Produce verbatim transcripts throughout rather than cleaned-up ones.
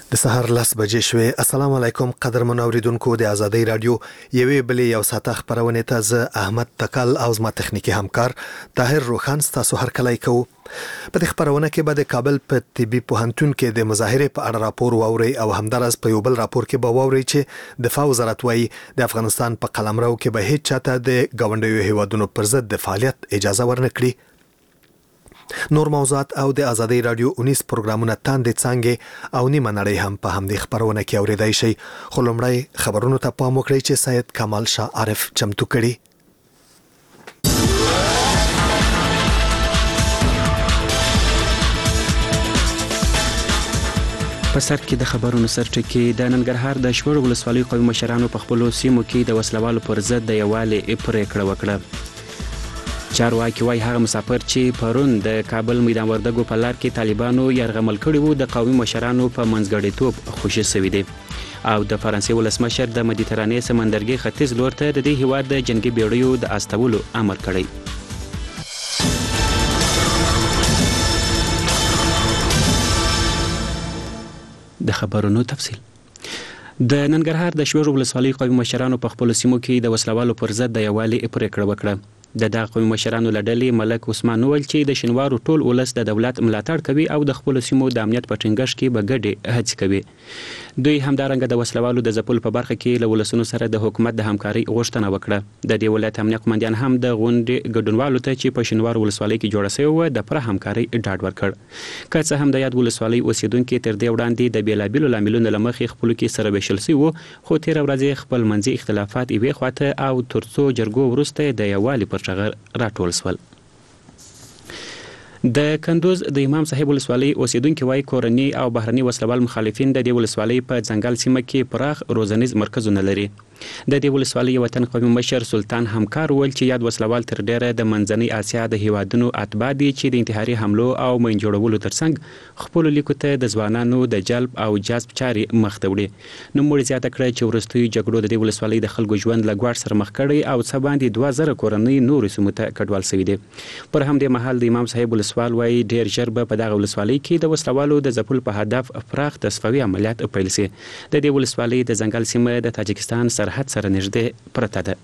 د سهار لس بجې شوې. السلام علیکم قدرمن اوریدونکو د ازادۍ رادیو یوې بلې یو ساعته خبرونه ته زه احمد تکل او زما تخنیکی همکار طاهر روخان تاسو هر کله کوو. په دې خبرونه کې به د کابل په طبي پوهنتون کې د مظاهره په اړه راپور واوري او همدارس په یو بل راپور کې به واوري چې دفاع وزارت وايي د افغانستان په قلمرو کې به هیڅ چاته د ګاونډیو هیوادونو پر ضد د فعالیت اجازه ورنکړي. نور موضوعات او د ازادۍ رادیو اونیس پروګرامونه تاندې څنګه او نیمه نړۍ هم په همدې خبرونه کې اوریدای شي. خو لومړی خبرونو ته پام وکړئ چې سید کمال شاه عارف چمتو کړي. په سر کې د خبرونو سرټکی د ننګرهار د شور ولسوالۍ قومي مشرانو په خپل سیمو کې د وسلوالو پر ضد د یوالي پریکړه وکړه. چارواکي وايي هغه مسافر چې پرون د کابل میدان وردګو په لار کې طالبانو یرغمل کړي وو د قومي مشرانو په منځګړیتوب خوشي شوي دي. او د فرانسې ولسمشر د مدیترانې سمندرګي ختیځ لور ته د دې هیواد د جنگي بیړیو د استولو امر کړی. د خبرونو تفصیل. د ننګرهار د شور ولسوالۍ قومي مشرانو په خپل سیمو کې د وسلوالو پر ضد د یوالي پریکړه وکړه. د دغه قومي مشرانو لړلې ملک عثمان وویل چې د شینوارو ټول ولس د دولت ملاتړ کوي او د خپل سیمو د امنیت په ټینګښت کې به ګډې هڅې کوي. دوی همدارنګه د وسلوالو د ځپلو په برخه کې له ولسونو سره د حکومت د همکارۍ غوښتنه وکړه. د دې ولایت امنیت قومندان هم د غونډې ګډونوالو ته چې په شینوارو ولسوالۍ کې جوړه شوې وه د پوره همکارۍ ډاډ ورکړ. که څه هم د یاد ولسوالۍ اوسیدونکي تر دې وړاندې د بېلابېلو لاملونو له مخې خپلو کې سره ویشل شوي وو، خو تېره ورځ خپل منځي اختلافات یوې خواته او تر څو جرګو وروسته د یووالي پر ټغر راټول سول. د کندوز د امام صاحب ولسوالۍ اوسیدونکي وايي کورني او بهرني وسلوال مخالفین د دې ولسوالۍ په ځنګل سیمه کې پراخ روزنیز مرکزونه لري. د دې ولسوالۍ وطن قومي مشر سلطان همکار وویل چې یاد وسلوال تر ډیره د منځنۍ اسیا د هیوادونو اتباع دي چې د انتحاري حملو او مین جوړولو ترڅنګ خپل لیکو ته د ځوانانو د جلب او جذب چارې مخ ته وړي. نوموړي زیاته کړه چې وروستیو جګړو د دې ولسوالۍ د خلکو ژوند له ګواښ سره مخ کړی او څه باندې دوه زره کورنۍ نورو سیمو ته کډوال شوي دي. پر همدې مهال د امام صاحب ولسوال وايي ډیر ژر به په دغه ولسوالۍ کې د وسلوالو د ځپلو په هدف پراخ تصفوي عملیات پیل شي. د دې ولسوالۍ د ځنګل سیمه د تاجکستان سرحد سره نږدې پرته ده.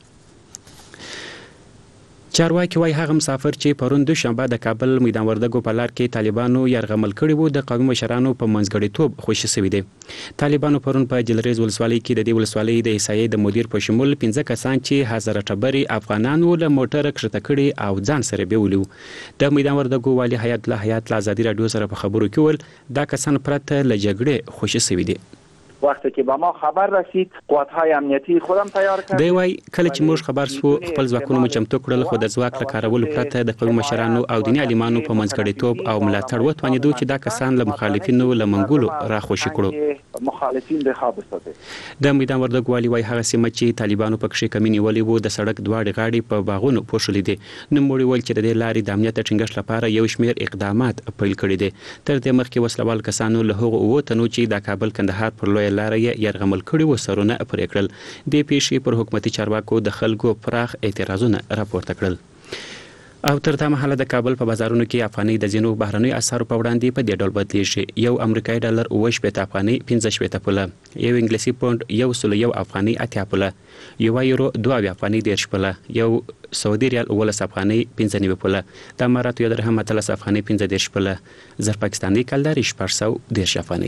چارواکي وايي هغه مسافر چې پرون دوشنبه د کابل میدان وردګو په لار کې طالبانو یرغمل کړي وو د قومي مشرانو په منځګړیتوب خوشي شوي دي. طالبانو پرون په جلریز ولسوالۍ کې د دې ولسوالۍ د احصایې د مدیر په شمول پنځه کسان چې هزاره ټبرې افغانان له موټره کښته کړي او ځان سره بیولي وو. د میدان وردګو والي حیات الله حیات له ازادي رادیو سره په خبرو کې وویل دا کسان پرته له جګړې خوشي شوي دي. وقتی که به ما خبر رسید قوت‌های امنیتی خودم تیار کردیم. دی وايي کله چې موږ خبر سو خپل ځواکونه مو چمتو کړل خو د ځواک له کارولو پرته د قومي مشرانو او دیني عالمانو په منځګړیتوب او ملاتړ وتوانېدو چې دا کسان له مخالفینو له منګولو راخوشي کړو. مخالفین به خواب استاده. د میدان وردګ والي وايي هغه سیمه چې طالبانو په کښې کمینې ولې وو د سړک دواړې غاړې په باغونو پوښلې دي. نوموړي وویل چې د دې لارې د امنیت د ټینګښت لپاره یو شمېر اقدامات پیل کړي دي. تر دې مخکې وسلوال کسانو له هغو اووه تنو چې د کابل کندهار پر لویه لاره یې یرغمل کړي وو سرونه پرې کړل. دې پیښې پر حکومتي چارواکو د خلکو پراخ اعتراضونه راپورته کړل. او تر دا مهاله د کابل په بازارونو کې افغانۍ د ځینو بهرنیو اسعارو په وړاندې په دې ډول بدلیږي. یو امریکایي ډالر اووه شپېته افغانۍ پنځه شپېته پوله، یو انګلیسي پونډ یو سل یو افغانۍ اتیا پوله، یو یورو دوه اویا افغانۍ دېرش پوله، یو سعودي ریال اوولس افغانۍ پنځه نوي پوله، د اماراتو یو درهم اتلس افغانۍ پنځه دېرش پوله، زر پاکستاني کلدارې شپږ سوه دېرش افغانۍ.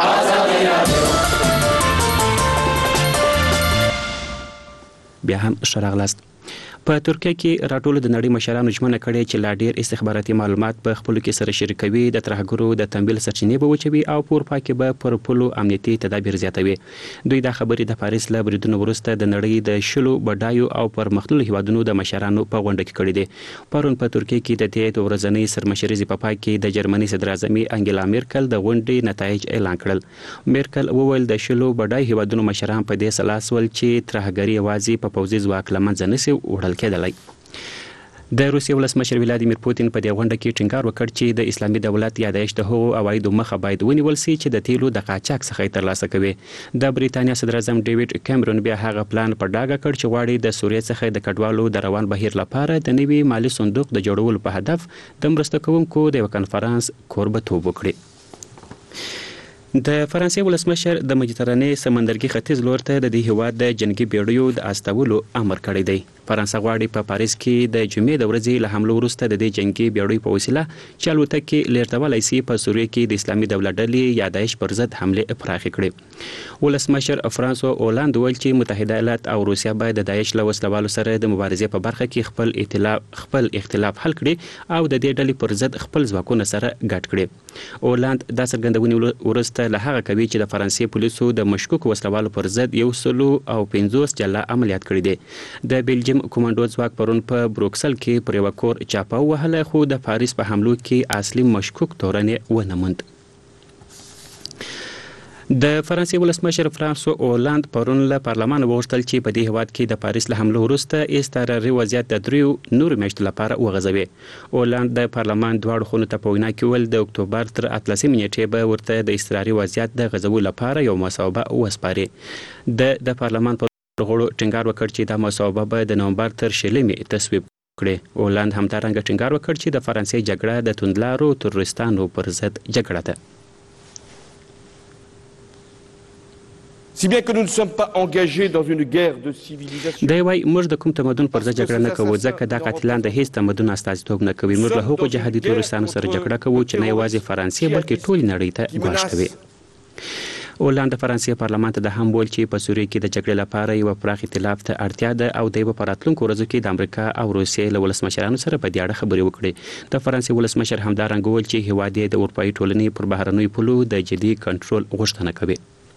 بیا هم ښه راغلاست. په ترکیه کې راټولو د نړۍ مشرانو ژمنه کړې چې لا ډیر استخباراتي معلومات په خپلو کې سره شریکوي، د ترهګرو د تمویل سرچینې به وچوي او په اروپا کې به پر پولو امنیتي تدابیر زیاتوي. دوی دا خبرې د پاریس له بریدونو وروسته د نړۍ د شلو بډایو او پرمختللو هیوادونو د مشرانو په غونډه کې کړې دي. پرون په ترکیه کې د دې د ورځنۍ سرمشریزې په پای کې د جرمني صدراعظمې انګلا میرکل د غونډې نتایج اعلان کړل. میرکل وویل د شلو بډای هیوادونو مشران په دې سلاس ول چې ترهګري یوازې په پوځي ځواک له منځه نشي وړل کېدلی. د روسیې ولسمشر ولادیمیر پوتین په دې غونډه کې ټینګار وکړ چې د اسلامي دولت یادایش د هغو عوایدو مخه باید ونیول شي چې د تیلو د قاچاق څخه یې ترلاسه کوي. د بریتانیا صدراعظم ډیوډ کیمرون بیا هغه پلان په ډاګه کړ چې غواړي د سوریې څخه د کډوالو د روان بهیر لپاره د نوي مالي صندوق د جوړولو په هدف د مرسته کوونکو د یو کنفرانس کوربهتوب وکړي. د فرانسې ولسمشر د مدیترانې سمندرګي ختیځ لور ته د دې هیواد د جنگي بیړیو د استولو امر کړی دی. فرانسه غواړي په پاریس کې د جمعې د ورځې له حمله وروسته د دې جنگي بیړیو په وسیله چې الوتکې لیرتولی سي په سوریه کې د اسلامي دولت ډلې یا داعش پر ضد حمله پراخې کړي. ولسمشر فرانسوا اولاند ویل چې متحده ایالات او روسیا باید د داعش له وسلوالو سره د مبارزې په برخه کې خپل ائتلاف خپل اختلاف حل کړي او د دې ډلې پر ضد خپل ځواکونه سره ګډ کړي. اولاند دا څرګندونې ورسته له هغه کوي چې د فرانسې پولیسو د مشکوک وسلوالو پر ضد یو سلو او پنځوس جلا عملیات کړي دي. د بیلجیم کمانډو ځواک پرون په بروکسل کې پر یو کور چاپه وهله خو د پاریس په حملو کې اصلي مشکوک تورنې ونه موند. د فرانسې ولسمشر فرانسوا اولاند پرون له پارلمان وغوښتل چې په دې هیواد کې د پاریس له حملو وروسته اضطراري وضعیت د دریو نورو میاشتو لپاره وغځوي. اولاند د پارلمان دواړو خونو ته په وینا کې ویل د اکتوبر تر اتلسمې نیټې به ورته د اضطراري وضعیت د غځولو لپاره یو مصوبه وسپاري. د د پارلمان پر غړو ټینګار وکړ چې دا مصوبه به د نومبر تر شلمې تصویب کړي. اولاند همدارنګه ټینګار وکړ چې د فرانسې جګړه د توندلارو تروریستانو پر ضد جګړه ده. Si bien que nous ne sommes pas engagés dans une guerre de civilisation. دا وایي موږ د کوم تمدن پر ضد جګړه نه کوو ځکه دا قاتلان د هیڅ تمدن استازیتوب نه کوي. موږ له هغو جهادي تروریستانو سره جګړه کوو چې نه یوازې فرانسې بلکې ټولې نړۍ ته ګواښ کوي. اولاند د فرانسې پارلمان ته د هم ویل چې په سوریه کې د جګړې لپاره یو پراخ ائتلاف ته اړتیا ده او د په راتلونکو ورځو کې د امریکا او روسیې له ولسمشرانو سره په دې اړه خبرې وکړي. د فرانسې ولسمشر همدارنګه ویل چې هیواد یې د اروپایي ټولنې پر بهرنیو پولو د جدي کنټرول غوښتنه کوي.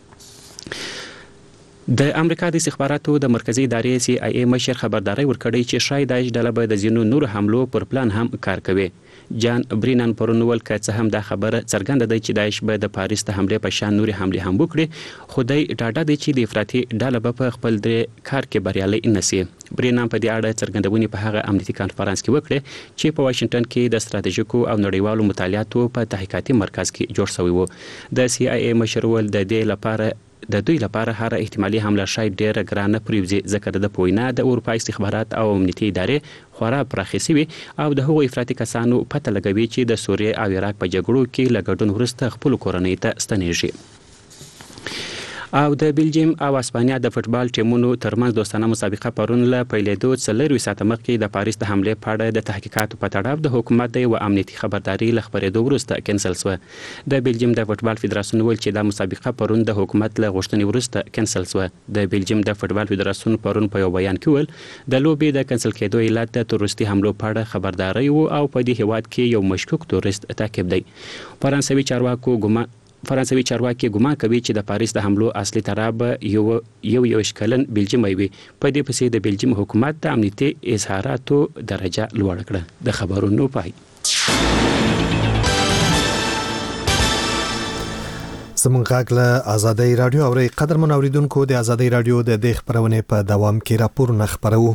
د امریکا د استخباراتو د مرکزی ادارې سی آی ای مشر خبرداري ورکړی چې شاید داعش ډله به د ځینو نورو حملو پر پلان هم کار کوي. جان برینن پرونول که څه هم دا خبره څرګنده ده چې داعش به د پاریس د حمله په شان نوري حمله هم وکړي خو دای ډاډه دی چې د افراطي ډله به په خپل د کار کې بریالي نشي. برینن په دې اړه څرګندونې په هغه امنیتي کانفرنس کې وکړه چې په واشنگټن کې د ستراتیژیکو او نړیوالو مطالعاتو په تحقیقاتي مرکز کې جوړ شوی وو. د سی آی ای مشر ول د دې لپاره د دوی لپاره هر احتمالي حمله شاید ډیره ګرانه پریوزي ځکه د پوینا د اروپایي استخبارات او امنیتي ادارې خورا پراخې سوي او د هغو افراطي کسانو پته لګوي چې د سوریه او عراق په جګړو کې له ګډون وروسته خپل کورنۍ ته ستنېږي. او د بیلجیم او اسپانیا د فوتبال ټیمونو ترمنځ دوستانه مسابقه پرون له پیلېدو څلور ساعته مخکې د پاریس د حمله په اړه د تحقیقاتو په تړاو د حکومت د یو امنیتي خبرداري له خبرېدو وروسته کینسل شوه. د بیلجیم د فوتبال فدراسیون ویل چې دا مسابقه پرون د حکومت له غوښتنې وروسته کینسل شوه. د بیلجیم د فوتبال فدراسیون پرون په یو بیان کې ویل د لوبې د کینسل کېدو علت د تروریستي حملو په اړه خبرداري وو او په دې هیواد کې یو مشکوک تروریست تعقیب دی. فرانسوي چارواکو ګمان فرانسوي چارواکي ګمان کوي چې د پاریس د حملو اصلي تراب یو یو یو شکلن بیلجیم وي. په دې پسې د بیلجیم حکومت د امنیتي اظهاراتو درجه لوړ کړه. د خبرونو پای زمونږ غږ له آزادۍ رادیو اوري. قدرمن اوریدونکو د آزادۍ رادیو د دې خبرونه په دوام کې راپورونه خبرو.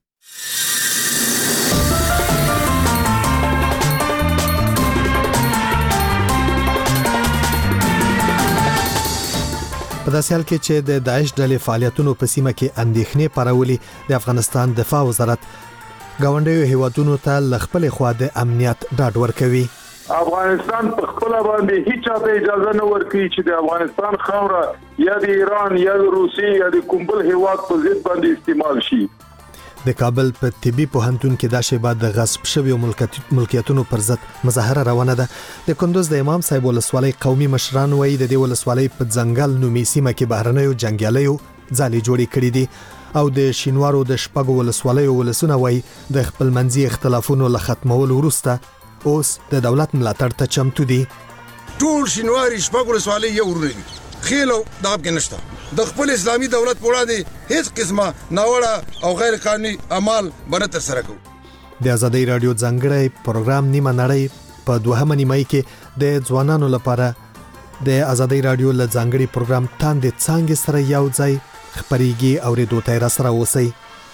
په داسې حال کې چې د داعش ډلې فعالیتونو په سیمه کې اندېښنې پارولې د افغانستان دفاع وزارت ګاونډیو هیوادونو ته ل خپل خوا د امنیت ډاډ ورکوي. افغانستان په خپل باندې هیڅ ته اجازه نه ورکوي چې د افغانستان خاوره یا د ایران یا د روسیې یا د کوم بل هیواد په ضد باندې استعمال شي. د کابل په طبي پوهنتون کې د شیبات د غصب شویو ملکیتونو پر ضد مظاهره روانه ده. د کندوز د امام صاحب ولسوالۍ قومي مشران وایي د دې ولسوالۍ په ځنګل نومي سیمه کې بهرنیو جنگیالیو ځالې جوړې کړې دي او د شینوارو د شپږو ولسوالیو ولسونه وایي د خپلمنځي اختلافونو له ختمولو وروسته اوس د دولت ملاتړ ته چمتو دي. ټول شینواري شپږ ولسوالۍ یو وروري خېلو دغه کې نشته. د خپل اسلامي دولت په وړاندې هیڅ قسمه ناوړه او غیر قانوني اعمال باندې تر سره کوي. د آزادۍ رادیو ځانګړی پروګرام نیمه نړۍ په دوهمه نیمه کې د ځوانانو لپاره د آزادۍ رادیو له ځانګړي پروګرام تاندې څنګه سره یو ځای خبريږي او ریډیو ته را سره اوسئ.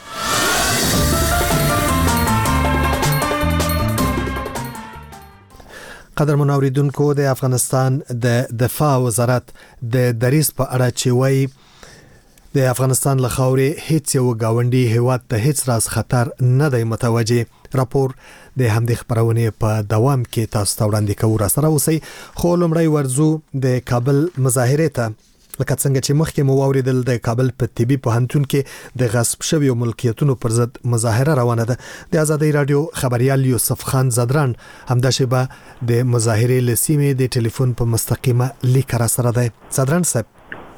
قدرمن اوریدونکو د افغانستان د دفاع وزارت د دریس په اړه چې وایي د افغانستان له خاورې هیڅ یو گاونډي هیواد ته هیڅ راز خطر نه دی متوجه. راپور د همدې خبرونې په دوام کې تاسو ته وړاندې کوو. را سره اوسئ. خو لومړی ورځو د کابل مظاهره ته. لکه څنګه چې مخکې مو واوریدل د کابل په طبي پوهنتون کې د غصب شویو ملکیتونو پر ضد مظاهره روانه ده. د آزادۍ رادیو خبريال یوسف خان زدران همداسې به د مظاهره لسیمې د ټلیفون په مستقیمه لیک را سره ده. زدران صاحب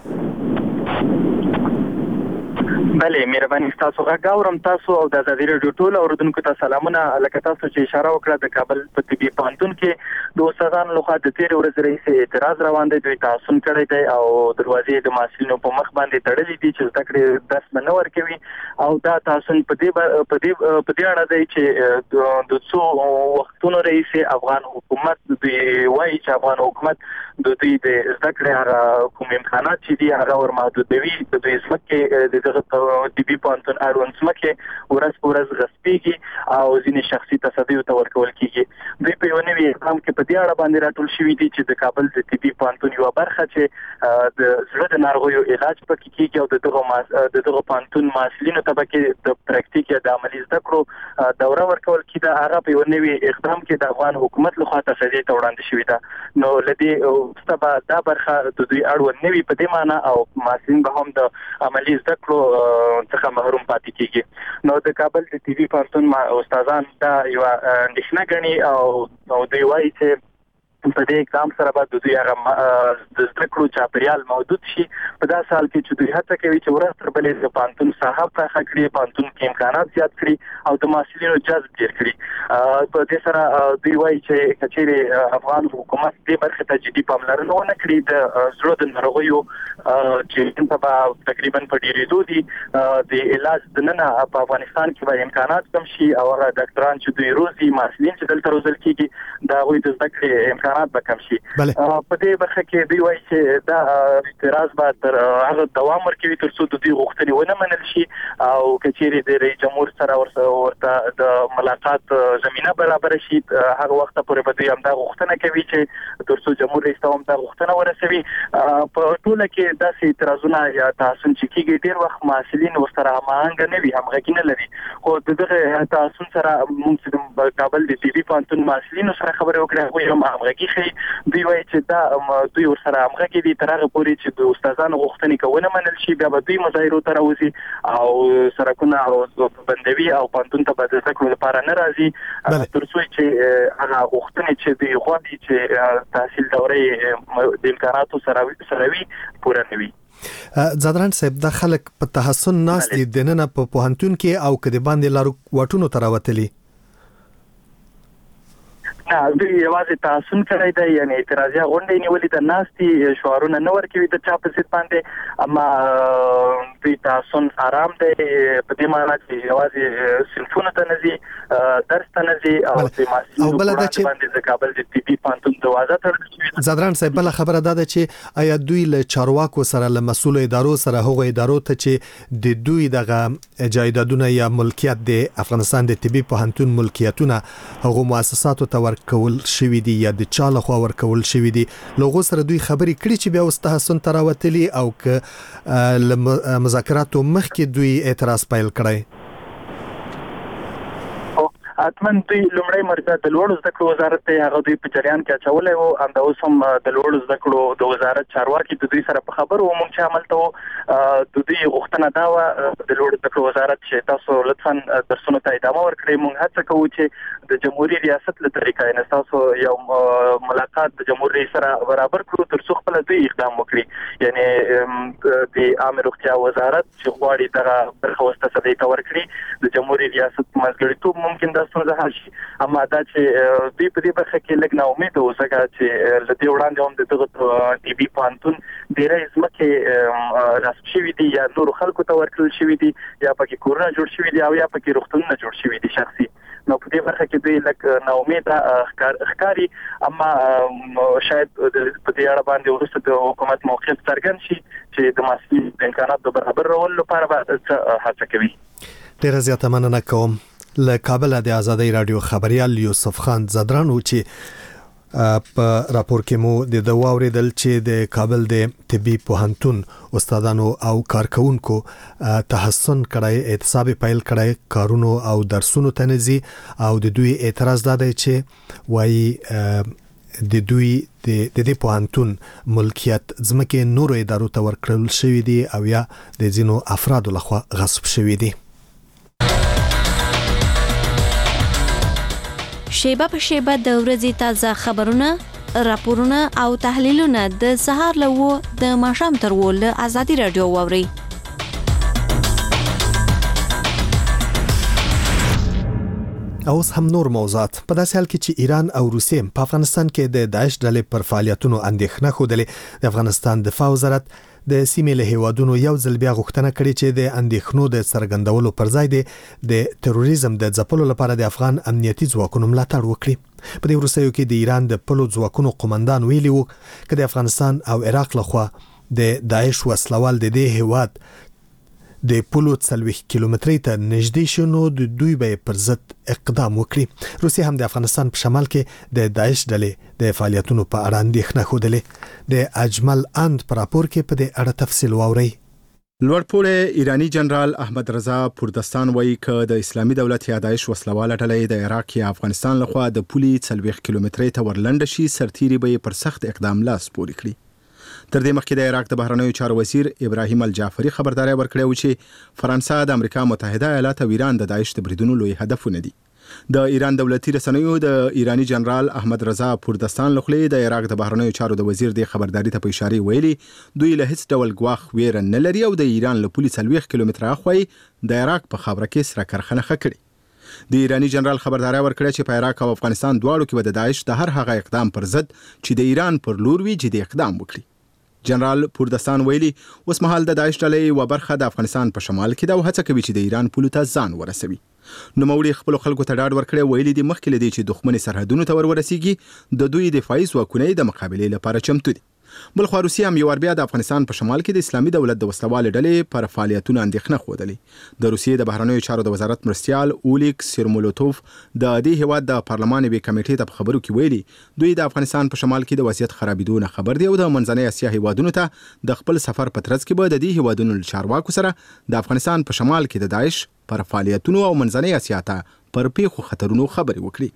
بله مهرباني تاسو غواړم تاسو او د آزادۍ رادیو ټول اوردونکو ته سلامونه. لکه تاسو چې اشاره وکړه د کابل په طبي پوهنتون کې د استادانو لخوا د تیر ورځ رئیس اعتراض روان دی. دوی تعصب کړی دی او دروازې د محصلینو په مخ باندې تړلې دي چې زده کړې درس نه ورکوي او دا تعصب په دې په دې په دې اړه دی چې د څو وختونو رئیس افغان حکومت دوی وایي چې افغان حکومت د دوی د زده کړې هغه کوم امکانات چې دي هغه ور محدودوي. د دوی ځمکې د دغه طبي پوهنتون اړوند ځمکې ورځ په ورځ غصبېږي او ځینې شخصي تصدیو ته ورکول کېږي. دوی په یو نوي اقدام کې په دې اړه باندې راټول شوي دي چې د کابل د طبي پوهنتون یوه برخه چې د زړه د ناروغیو علاج پکې کېږي او د دغه د دغه پوهنتون محصلینو ته پکې د پراکتیک یا د عملي زده کړو دوره ورکول کېده. هغه په یو نوي اقدام کې د افغان حکومت لخوا تصدیې ته وړاندې شوې ده. نو له دې وروسته به دا برخه د دوی اړوند نوي په دې معنی او محصلین به هم د عملي زده کړو څخه محروم پاتې کیږي. نو د کابل د طبي پوهنتون استادان دا یو اندېښنه ګڼي او دوی وایي چې په دې اقدام سره به د دوی هغه د زده کړو چاپیریال موجود شي. په دا سال کې چې دوی هڅه کوي چې ورځ تر بلې د پوهنتون ساحه پراخه کړي، پوهنتون کې امکانات زیات کړي او د محصلینو جذب ډېر کړي. په دې سره دوی وایي چې که چیرې افغان حکومت دې برخې ته جدي پاملرنه ونه کړي د زړه د ناروغیو چې په تقریبا په ډېرېدو دي د علاج دننه په افغانستان کې به امکانات کم شي او هغه ډاکټران چې دوی روزي محصلین چې دلته روزل کېږي د هغوی د زده کړې امکانات به کم شي. په دې برخه کې دوی وایي چې دا اعتراض به تر هغه دوام ورکوي تر څو د دوی غوښتنې ونه منل شي او که چیرې د رئیس جمهور سره ورته د ملاقات زمینه برابر شي هغه وخت پورې به دوی همدا غوښتنه کوي چې تر څو جمهور رئیس ته هم دا غوښتنه ورسوي. په ټوله کې داسې اعتراضونه یا تعصب چې کېږي ډېر وخت محصلین ورسره هماهنګه نه وي، همغږي نه لري. خو د دغه تعصب سره موږ چې د کابل د طبي پوهنتون محصلینو سره خبرې وکړې هغوی هم همغږي خي. دوی وایي چې دا دوی ورسره همغږي دي تر هغه پورې چې د استادانو غوښتنې که ونه منل شي بیا به دوی مظاهرو ته راوځي او سړکونه بندوي او پوهنتون ته به د زده کړو لپاره نه راځي تر څو چې هغه غوښتنې چې دوی غواړي چې تحصیل دورې د امکاناتو سره وي پوره نه وي. زدران صاحب د خلک په تحسن ناس دي دننه په پوهنتون کې او کدي باندې لارو واټونو ته راوتلي؟ نه دوی یوازې تعصب کړی دی، یعنی اعتراضیه غونډې نیولې ده، ناستي شعارونه نه ورکوي د چا په ضد باندې. اما دوی تعصب آرام دی په دې معنی چې یوازې صنفونو ته نه ځي، درس ته نه ځي او د محصلینو باندې د کابل د طبي پوهنتون دروازه تړل شوې. زدران صاحب بله خبره دا ده چې آیا دوی له چارواکو سره له مسؤلو ادارو سره هغو ادارو ته چې د دوی دغه جایدادونه یا ملکیت د افغانستان د طبي پوهنتون ملکیتونه هغو مؤسساتو ته ورکول شوی دي یا د چا لخوا ورکول شوی دي لوغو سره دوی خبرې کړي چې بیا اوس تحسن ته راوتلي او که له مذاکراتو مخکې دوی اعتراض پیل کړی؟ اتمن دوی لومړی مرکه د لوړو زده کړو وزارت ته هغه دوی په جریان کې اچولی و. همدا اوس هم د لوړو زده کړو د وزارت چارواکي د دوی سره په خبرو وو موږ چې عمل ته وو. د دوی غوښتنه دا وه د لوړو زده کړو وزارت چې تاسو لطفا درسونو ته ادامه ورکړئ. موږ هڅه کوو چې د جمهوري ریاست له طریقه یعنې ستاسو یو ملاقات د جمهور رئیس سره برابر کړو تر څو خپله دوی اقدام وکړي. یعنې د عامه روغتیا وزارت چې غواړي دغه برخه اوس تصدۍ ته ورکړي د جمهوري ریاست په منځګړیتوب ممکن دا ستونزه حل شي. اما دا چې دوی په دې برخه کې لږ ناامیده وو ځکه چې له دې وړاندې هم د دغه طبي پوهنتون ډېری ځمکې غصب شوي دي یا نورو خلکو ته ورکړل شوي دي یا پکې کورونه جوړ شوي دي او یا پکې روغتونونه جوړ شوي دي شخصي. نو په دې برخه کې دوی لږ ناامیده ښکاري. اما شاید په دې اړه باندې وروسته د حکومت موقف څرګند شي چې د محصلینو د امکاناتو د برابرولو لپاره به څه هڅه کوي. ډېره زیاته مننه کوم. له کابل د آزادۍ رادیو خبريال یوسف خان زدران و چې په راپور کې مو د د واوریدل چې د کابل د طبي پوهنتون استادانو او کارکونکو تحسن کړای اعتصاب پیل کړای کارونو او درسونو تنظی او د دوی اعتراض دادی چې وایي د دوی د دې پوهنتون ملکیت ځمکې نورو ادارو ته ورکړل شوی دی او یا د ځینو افرادو لخوا غصب شوی دی. شیبه په شیبه د ورځې تازه خبرونه، راپورونه او تحلیلونه د سهار له و د ماښام تر و له ازادي رادیو واوري. اوس هم نور موضوعات. په داسې حال کې چې ایران او روسیې په افغانستان کې د داعش ډلې پر فعالیتونو اندېښنه خوده، د افغانستان دفاع وزارت د سیمې له هیوادونو یو ځل بیا غوښتنه کړې چې د اندېښنو د څرګندولو پر ځای د تروریزم د ځپلو لپاره د افغان امنیتي ځواکونو ملاتړ وکړي. په دې وروستیو کې د ایران د پلو ځواکونو قومندان ویلي وو چې د افغانستان او عراق لخوا د داعش وسلوال د دې هیواد د پلو څلوېښت کیلومترۍ ته نږدې شنو د دوی به پر ضد اقدام وکړي. روسیه هم د افغانستان په شمال کې د داعش ډلې د فعالیتونو په اړه اندېښنه خوده. د اجمل اند پر راپور کې په دې اړه تفصیل واوري. لوړپوړی ایرانی جنرال احمد رضا پوردستان وایي چې د اسلامي دولت یا داعش وسلواله ډلې د عراق یا افغانستان لخوا د پولي څلوېښت کیلومترۍ ته ورلنډ شي سرتيري به پر سخت اقدام لاس پورې کړي. تر دې مخکې د عراق د بهرنیو چارو وزیر ابراهیم الجعفری خبرداري ورکړې و چې فرانسه د امریکا متحده ایالات او ایران د داعش د بریدونو لوی هدفونه دي. د ایران دولتي رسنیو د ایرانی جنرال احمد رضا پوردستان لخوا د عراق د بهرنیو چارو د وزیر د خبرداري ته په اشاره ویلي دوی له هیڅ ډول ګواښ ویره نه لري او د ایران له پولي څلوېښت کیلومتره اخوي د عراق په خاوره کې سره کارخانه کړې. د ایرانی جنرال خبرداري ورکړه چې په عراق او افغانستان دواړو کې د داعش د هر هغه اقدام پر ضد چې د ایران پر لور وي جدي اقدام وکړي. جنرال پوردستان ویلي اوس مهال د داعش ډلې یوه برخه د افغانستان په شمال کې ده او هڅه کوي چې د ایران پولو ته ځان ورسوي. نوموړي خپلو خلکو ته ډاډ ورکړی ویلي دي مخکې له دې چې دښمني سرحدونو ته ور ورسیږي د دوی دفاعي ځواکونه د مقابلې لپاره چمتو دي. بلخوا روسیه هم یو ور بیا د افغانستان په شمال کې د اسلامي دولت د وسلوال ډلې پر فعالیتونو اندېښنه خوده. د روسیې د بهرنیو چارو د وزارت مرستیال اولیک سیرمولوتوف د دې هیواد د پارلمان وی کمیټې ته په خبرو کې ویلي دوی د افغانستان په شمال کې د وضعیت خرابېدو نه خبر دي او د منځنۍ اسیا هیوادونو ته د خپل سفر په ترڅ کې به د دې هیوادونو له چارواکو سره د افغانستان په شمال کې د داعش پر فعالیتونو او منځنۍ اسیا ته پر پیښو خطرونو خبرې وکړي.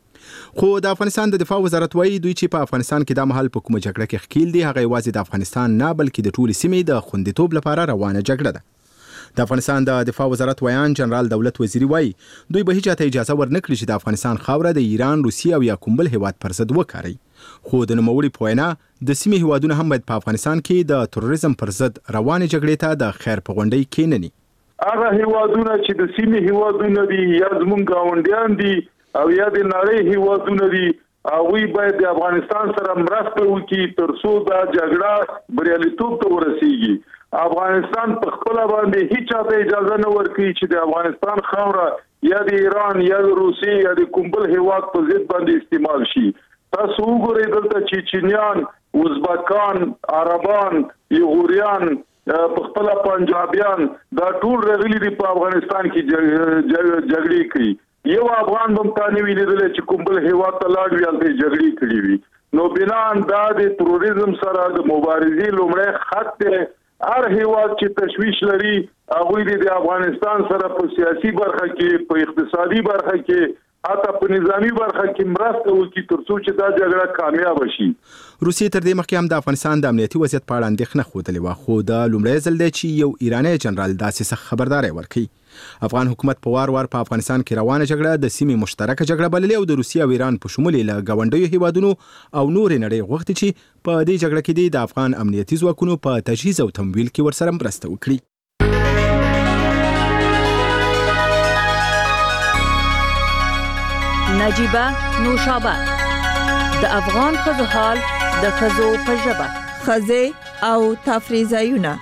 خو د افغانستان د دفاع وزارت وایي دوی چې په افغانستان کې د مهال په کومه جګړه کې ښکیل دي هغه یوازې د افغانستان نه بلکې د ټولې سیمې د خوندیتوب لپاره روانه جګړه ده. د افغانستان د دفاع وزارت ویان جنرال دولت وزیری وایي دوی به هیڅ ته اجازه ورنکړي چې د افغانستان خاوره د ایران، روسیې او یا کوم بل هیواد پر ضد وکاروي. خو د نوموړي په وینا د سیمې هیوادونه هم باید په افغانستان کې د تروریزم پر ضد روانې جګړې ته د خیر په غونډۍ کېنني. هغه هیوادونه چې د سیمې هیوادونه دي یا زموږ ګاونډیان دي او یا د نړۍ هیوادونه دي هغوی باید د افغانستان سره مرسته وکړي تر څو دا جګړه بریالیتوب ته ورسیږي. افغانستان په خپل باندې هیڅ چاته اجازه نه ورکړي چې د افغانستان خاوره یا د ایران یا د روسیې یا د کوم بل هیواد په ضد باندې استعمال شي. تاسو وګورئ دلته چیچنیان، ازبکان، عربان، یغوریان، په خپل پنجابیان دا ټول راغلي دي په افغانستان کې جګړې کوي. یو افغان هم تانه ویلې چې کوم بل هیواد ته لاړ وي هلته جګړې کړې وي. نو بنان دا د تروریزم سره د مبارزې لومړی خط دی. هر هیواد چې تشویش لري هغوی د افغانستان سره په سیاسي برخه کې، په اقتصادي برخه کې، حتی په نظامی برخه کې مرسته وکړي تر څو چې دا جګړه کامیاب شي. روسیې تر دې مخکې هم د افغانستان د امنیتي وضعیت په اړه اندېښنه ښودلې وه خو دا لومړی ځل دی چې یو ایرانی جنرال داسې سخت خبرداری ورکوي. افغان حکومت په وار وار په افغانستان کې روانه جګړه د سیمې مشترکه جګړه بللې او د روسیې او ایران په شمول له ګاونډیو هیوادونو او نورې نړۍ غوښتي چې په دې جګړه کې د افغان امنیتي ځواکونو په تجهیز او تمویل کې ورسره مرسته وکړي. نجیبه نوشابه د افغان ښځو حال د ښځو په ژبه ښځې او تفریح ځایونه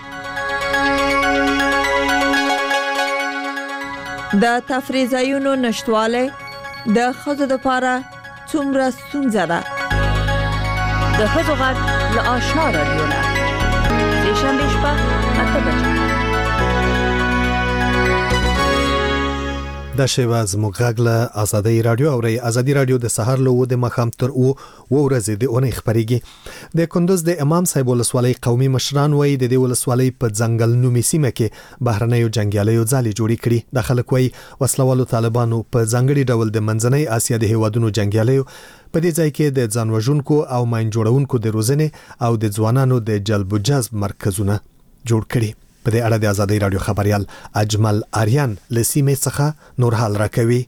د تفریح ځایونو نشټوالی د ښځو لپاره څومره ستونزه ده. د ښځو غږ له آشنا راډیو نه سه‌شنبه شپه اته بجې د شیوا زموږ غږ له ازادي رادیو او ازادي رادیو د سهار له د مخام تر او ورځې د اونۍ خبريږي د کندوز د امام صاحب ولسوالۍ قومي مشران وایي د دې ولسوالۍ په ځنګل نومي سیمه کې بهرنیو جنگیالیو ځالې جوړې کړي د خلک وایي وسلوالو طالبانو په ځنګړي ډول د منځنۍ اسیا د هیوادونو جنگیالیو په دې ځای کې د ځان وژونکو او ماین جوړونکو د روزنې او د ځوانانو د جلب و جذب مرکزونه جوړ کړي په دې اړه د ازادي رادیو خبريال اجمل آریان لسیمه څخه نور حال راکوي.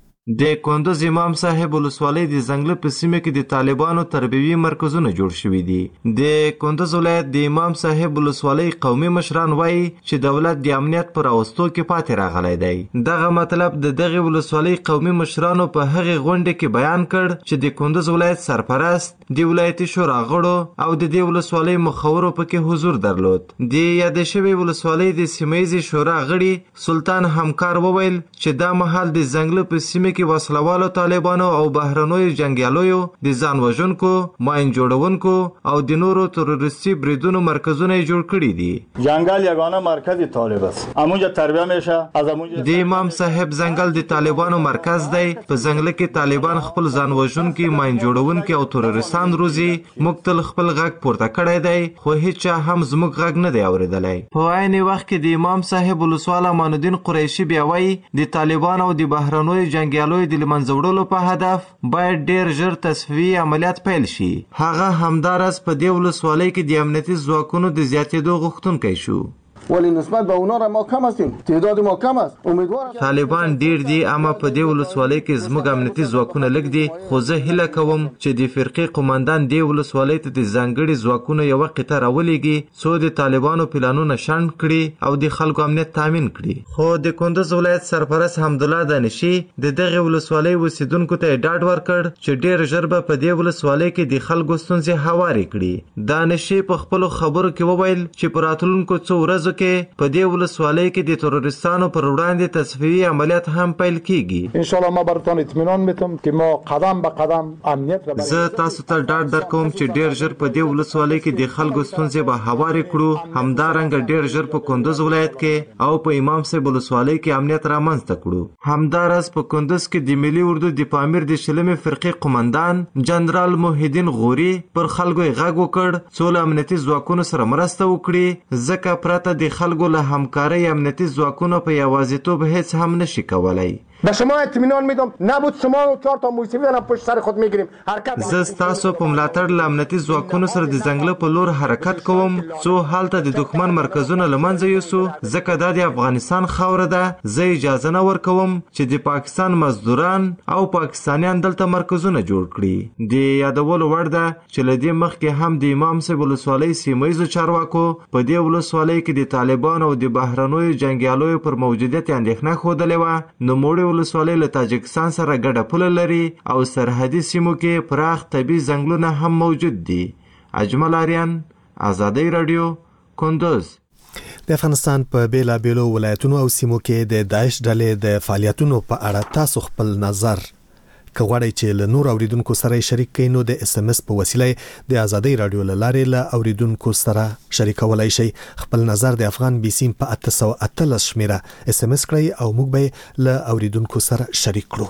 د کندوز امام صاحب ولسوالۍ د ځنګل په سیمه کې د طالبانو تربیوي مرکزونه جوړ شوي دي. د کندوز ولایت د امام صاحب ولسوالۍ قومي مشران وایي چې دولت د امنیت پر اوستو کې پاتې راغلی دی. دغه مطلب د دغه ولسوالۍ قومي مشرانو په هغه غونډه کې بیان کړ چې د کندوز ولایت سرپرست د ولایتي شورا غړو او د دې ولسوالۍ مخورو پکې حضور درلود. د یاد شوی ولسوالۍ د سیمایي شورا غړي سلطان همکار وویل چې دا مهال د ځنګل په سیمه کې وسلوالو طالبانو او بهرنیو جنگیالیو د ځان وژونکو ماین جوړونکو او د نورو تروریستي بریدونو مرکزونه جوړ کړي دي. جنگل یگانه مرکز طالب است. امونجا تربیه میشه از امونجا د امام صاحب ځنګل د طالبانو مرکز دی. په ځنګل کې طالبان خپل ځان وژونکي ماین جوړونکي او تروریستان روزي. موږ تل خپل غږ پورته کړی دی خو هیڅ هم زموږ غږ نه دی اوریدلی. په عین وخت کې د امام صاحب ولسوال امان الدین قریشي بیا وایي د طالبان او د بهرنیو جنگیالیو د لمنځوړلو په هدف باید ډیر ژر تصفیوي عملیات پیل شي. هغه همدارس په دې ولسوالۍ کې د امنیتي ځواکونو د زیاتېدو غوښتونکی شو. ولی نسبت به اونا را ما کم هستیم. تعداد ما کم است. امیدوارم طالبان ډیر دي اما په دې ولسوالۍ کې زموږ امنیتي ځواکونه لږ دي خو زه هیله کوم چې د فرقې قومندان دې ولسوالۍ ته د ځانګړي ځواکونو یو قطعه راولېږي څو د طالبانو پلانونه شنډ کړي او د خلکو امنیت تامین کړي. خو د کندوز ولایت سرپرست حمدالله دانشي د دغه ولسوالۍ اوسیدونکو ته ډاډ ورکړ چې ډیر ژر به په دې ولسوالۍ کې د خلکو ستونزې هوارې کړي. دانشي په خپلو خبرو کې وویل چې په راتلونکو څو ورځو کې په دې ولسوالۍ کې د تروریستانو پر وړاندې تصفیوي عملیات هم پیل کیږي. ان شاء الله ما براتون اطمینان میتم که ما قدم به قدم امنیت را زه تاسو ته ډاډ درکوم چې ډیر ژر په دې ولسوالۍ کې د خلکو ستونزې به هوارې کړو. همدارنګه ډیر ژر په کندوز ولایت کې او په امام صاحب ولسوالۍ کې امنیت رامنځته کړو. همدارس په کندوز کې د ملي اردو د پامیر د شلمې فرقې قومندان جنرال محیدین غوري پر خلکو غږ وکړ څو له امنیتي ځواکونو سره مرسته وکړي ځکه پرته د خلکو له همکارۍ امنیتي ځواکونو په یوازیتوب هیڅ هم نشي کولای. به شما اطمینان میدم نبود شما و چهار تا موسیقی را پشت سر خود میگیریم حرکت زه ستاسو په ملاتړ له امنیتي ځواکونو سره د ځنګل په لور حرکت کوم څو هلته د دښمن مرکزونه له منځه یوسو ځکه دا د افغانستان خاوره ده. زه اجازه نه ورکوم چې د پاکستان مزدوران او پاکستانیان دلته مرکزونه جوړ کړي. د یادولو وړ ده چې له دې مخکې هم د امام صاحب ولسوالۍ سیمه ییزو چارواکو په دې ولسوالۍ کې د طالبان او د بهرنیو جنګیالیو پر موجودیت اندېښنه ښودلې وه. نوموړې ولسوالۍ له تاجکستان سره ګډه پوله لري او سرحدي سیمو کې پراخ طبي ځنګلونه هم موجود دي. اجمل آریان ازادي رادیو کندوز. د افغانستان په بیلابیلو ولایتونو او سیمو کې د داعش ډلې د فعالیتونو په اړه تاسو خپل نظر که غواړئ چې له نور اوریدونکو سره شریک کړئ نو د اس ام اس په وسیله د ازادي رادیو له لارې له اوریدونکو سره شریکولای شئ. خپل نظر د افغان بي سیم په اته سوه اتلس شمیره اس ام اس کړئ او موږ به له اوریدونکو سره شریک کړو.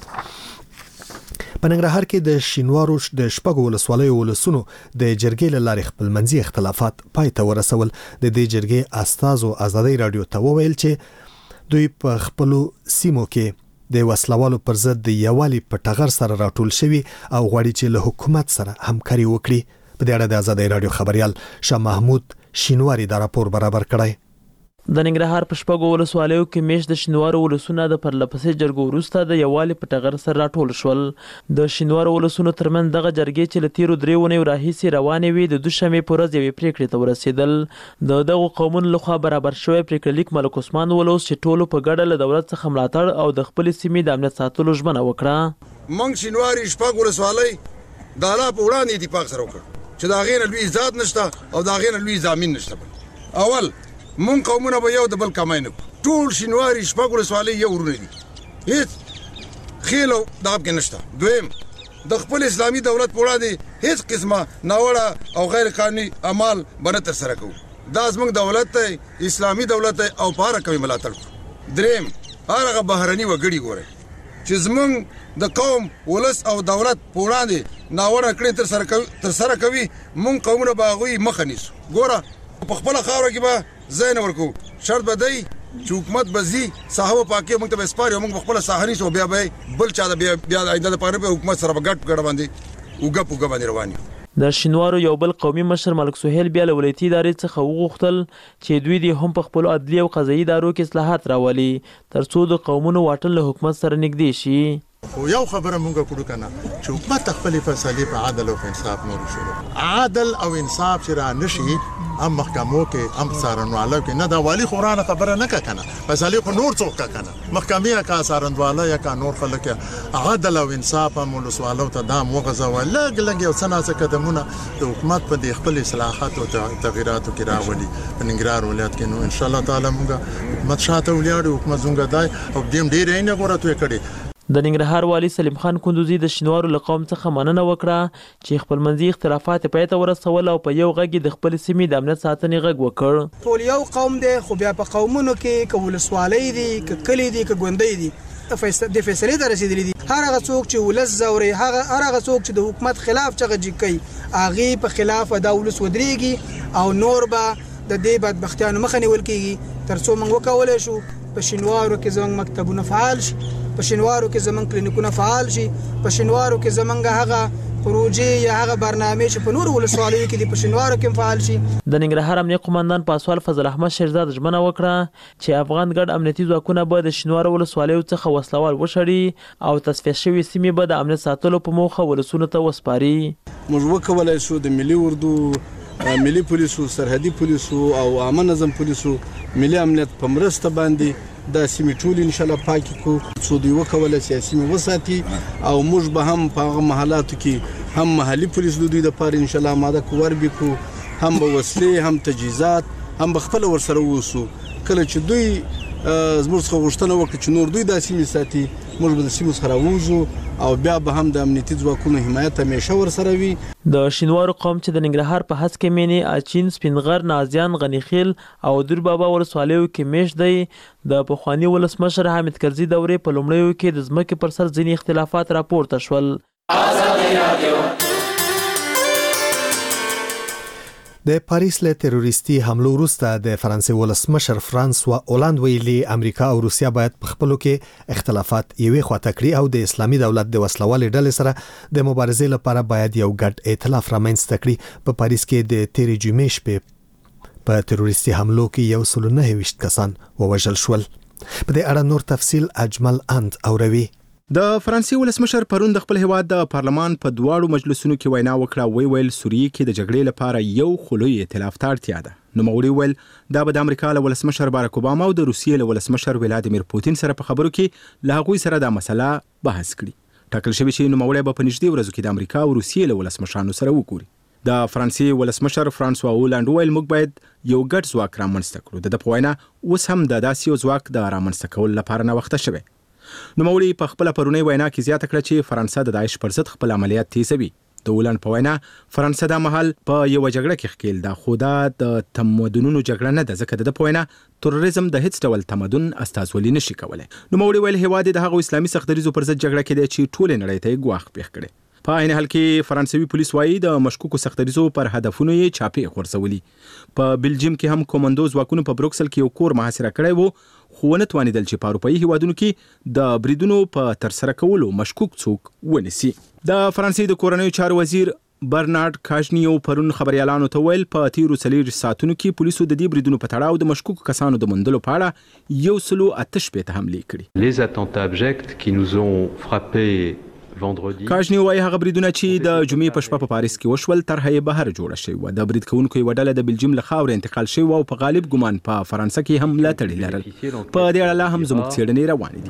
په ننګرهار کې د شینوارو د شپږو ولسوالیو ولسونو د جرګې له لارې خپل منځي اختلافات پای ته ورسول. د دې جرګې استازو ازادي رادیو ته وویل چې دوی په خپلو سیمو کې د وسلوالو پر ضد د یووالي په ټغر سره راټول شوي او غواړي چې له حکومت سره همکاري وکړي. په دې اړه د ازادي رادیو خبريال شاه محمود شینواری دا راپور برابر کړی. د ننګرهار په شپږو ولسوالیو کې میش د شینوارو ولسونه د پرلپسې جرګو وروسته د یووالي په ټغر سره راټول شول. د شینوارو ولسونو ترمنځ دغه جرګې چې له تیرو درې اونیو راهیسې روانې وي د دوشنبې په ورځ یوې پریکړې ته ورسېدل. د دغو قومونو لخوا برابر شوی پریکړه لیک ملک عثمان ولوس چې ټولو په ګډه له دولت څخه ملاتړ او د خپلې سیمې د امنیت ساتلو ژمنه وکړه. موږ شینواري شپږ ولسوالۍ د الله په وړاندې اتفاق سره وکړ چې د هغې نه لوی ذات نشته او د هغې نه لوی ضامن نشته. اول مونږ قومونه به یو د بل کمای نه کړو. ټول شینواري شپږ ولسوالۍ یو ورونه دي هېڅ خیل او دغه پکې نشته. دویم د خپل اسلامي دولت په وړاندې هېڅ قسمه ناوړه او غیر قانوني اعمال به نه ترسره کوو. دا زموږ دولت دی اسلامي دولت دی او په هره قوي ملاتړ کړو. دریم هغه بهرني وګړي ګوري چې زمونږ د قوم ولس او دولت په وړاندې ناوړه کړنې تر سره کوي تر سره کوي مونږ قومونه به هغوی مخه نیسو. ګوره په خپله خاوره کې به ځای نه ورکوو، شرط به دی چې حکومت به ځي ساحه به پاکي موږ ته به سپاري او موږ په خپله ساحه نیسو، بیا به بل چا د بیا بیا د آینده لپاره به حکومت سره به ګډ په ګډه باندې اوږه په اوږه باندې روان یو. د شینوارو یو بل قومي مشر ملک سهیل بیا له ولایتي ادارې څخه وغوښتل چې دوی دې هم په خپلو عدلي او قضایي ادارو کې اصلاحات راولي تر څو د قومونو واټن له حکومت سره نږدې شي. خو یو خبره مونږ کړو کنه چې حکومت خپلې فیصلې په عدل او انصاف نور شروع عدل او انصاف چې را نشي هم محکمو کې هم څارنوالو کې نه دا والی خورانه خبره نه کنه فیصلې خو نور څوک کنه محکمې کا څارنوالو یا کا نور خلک عدل او انصاف هم ولسوالو ته دا موغزه ولګ لګ یو سناسه قدمونه د حکومت په د خپل اصلاحات او تغیراتو کې راولي په ننګرهار ولایت کې نو ان شاء الله تعالی مونږ حکومت شاته ولیاړو حکومت زونګ دای او دیم ډیر نه غوړته کړي. د ننګرهار والي سلیم خان کندوزي د شینوارو له قوم څخه مننه وکړه چې خپلمنځي اختلافات پای ته ورسول او په یو غږ د خپل سیمې د امنیت ساتنې غږ وکړ. ټول یو قوم دی خو بیا په قومونو کې که ولسوالۍ دي که کلي دي که ګوندۍ دي د فیصلې ته رسېدلي دي. هر هغه څوک چې ولس ځوري هر هغه څوک چې د حکومت خلاف چغجي کوي هغې په خلاف دا ولس ودرېږي او نور به د دې بدبختیانو مخه نیول کېږي تر څو موږ وکولی شو په شینوارو کې زموږ مکتبونه فعال شي، په شینوارو کې زموږ کلینیکونه فعال شي، په شینوارو کې زموږ هغه پروژې یا هغه برنامې چې په نورو ولسوالیو کې دي په شینوارو کې فعال شي. د ننګرهار امنیه قومندان پاسوال فضل احمد شیرزاد ژمنه وکړه چې افغان ګډ امنیتي ځواکونه به د شینوارو ولسوالیو څخه وسلوال وشړي او تصفیه شوې سیمې به د امنیت ساتلو په موخه ولسونو ته وسپاري. موږ وکولای شو د ملي اردو، ملي پولیسو، سرحدي پولیسو او عامه نظم پولیسو ملي امنیت په مرسته باندې د سیمې ټول ان شاء الله پاکي کو څو دوی وکولای شي سیمې وساتي او موږ به هم په هغه محلاتو کې هم محلي پولیس د دوی لپاره ان شاء الله ماده کور بکو، هم به وسلې هم تجهیزات هم به خپل ورسره ووسو. کله چې دوی زموږ څخه غوښتنه وکړي چې نور دوی دا سیمې ساتي موږ به د سیمو څخه راووځو او بیا به هم د امنیتي ځواکونو حمایت همیشه ورسره وي. د شینوارو قوم چې د ننګرهار په هسکې مینې، اچین، سپینغر، نازیان، غنیخیل او دور بابا ولسوالیو کې میشت دی د پخواني ولسمشر حامد کرزي دورې په لومړیو کې د ځمکې پر سر ځینې اختلافات راپورته شول. د پاریس له تروریستي حملو وروسته د فرانسې ولسمشر فرانسوا اولاند ویلي امریکا او روسیا باید په خپلو کې اختلافات یوې خواته کړي او د اسلامي دولت د وسلوالې ډلې سره د مبارزې لپاره باید یو ګډ ائتلاف رامنځته کړي. په پاریس کې د تیرې جمعې شپې په تروریستي حملو کې یو سل نهه ویشت کسان ووژل شول. په دې اړه نور تفصیل اجمل اند اوروي. د فرانسې ولسمشر پرون د خپل هیواد د پارلمان په دواړو مجلسونو کې وینا وکړه. وی ویل سوریې کې د جګړې لپاره یو خلوی ائتلاف ته اړتیا ده. نوموړي ویل دا به د امریکا له ولسمشر باراک اوباما او د روسیې له ولسمشر ولادیمیر پوتین سره په خبرو کې له هغوی سره دا مسله بحث کړي. ټاکل شوی چې نوموړي به په نږدې ورځو کې د امریکا او روسیې له ولسمشرانو سره وګوري. د فرانسې ولسمشر فرانسوا اولاند ویل موږ باید یو ګډ ځواک رامنځته کړو. د ده په وینا اوس هم د داسې یو ځواک د رامنځته کولو لپاره ناوخته شوی. نوموړي په خپل پرونی وینا کې زیاته کړه چې فرانسه د داعش پر ضد خپل عملیات تیزوي. د اولند په وینا فرانسه د مهال په یو جګړه کې ښکیل ده، خو دا د تمدنونو جګړه نه ده ځکه د په وینا تروریزم د هیڅ ډول تمدن استازولي نشي کولای. نوموړي ویل هیواد د هغو اسلامي سختدریزو پر ضد جګړه کې دی چې ټول نړۍ ته ګواښ پیښ کړي. په عین حال کې فرانسوي پولیس وایي د مشکوکو سختدریزو پر هدفونو یې چاپې غورځولي. په بلجیم کې هم کومندو ځواکونو په بروکسل کې یو کور محاصره کړی و، خو ونه توانېدل چې په اروپایي هیوادونو کې د بریدونو په ترسره کولو مشکوک څوک ونیسي. د فرانسې د کورنیو چارو وزیر برنارد کاژنیو پرون خبريالانو ته ویل په تیرو څلور ساعتونو کې پولیسو د دې بریدونو په تړاو د مشکوکو کسانو د موندلو په اړه یو سلو اته شپېته حملې کړي. Les attentats abjects qui nous ont frappés کاژنیو وايي هغه بریدونه چې د جمعې په شپه په پاریس کې وشول طرحه یې بهر جوړه شوې وه. د برید کوونکو یوه ډله د بلجیم له خاورې انتقال شوې او په غالب ګمان په فرانسه کې هم ملاتړي لرل. په دې اړه لا هم زموږ څېړنې روانې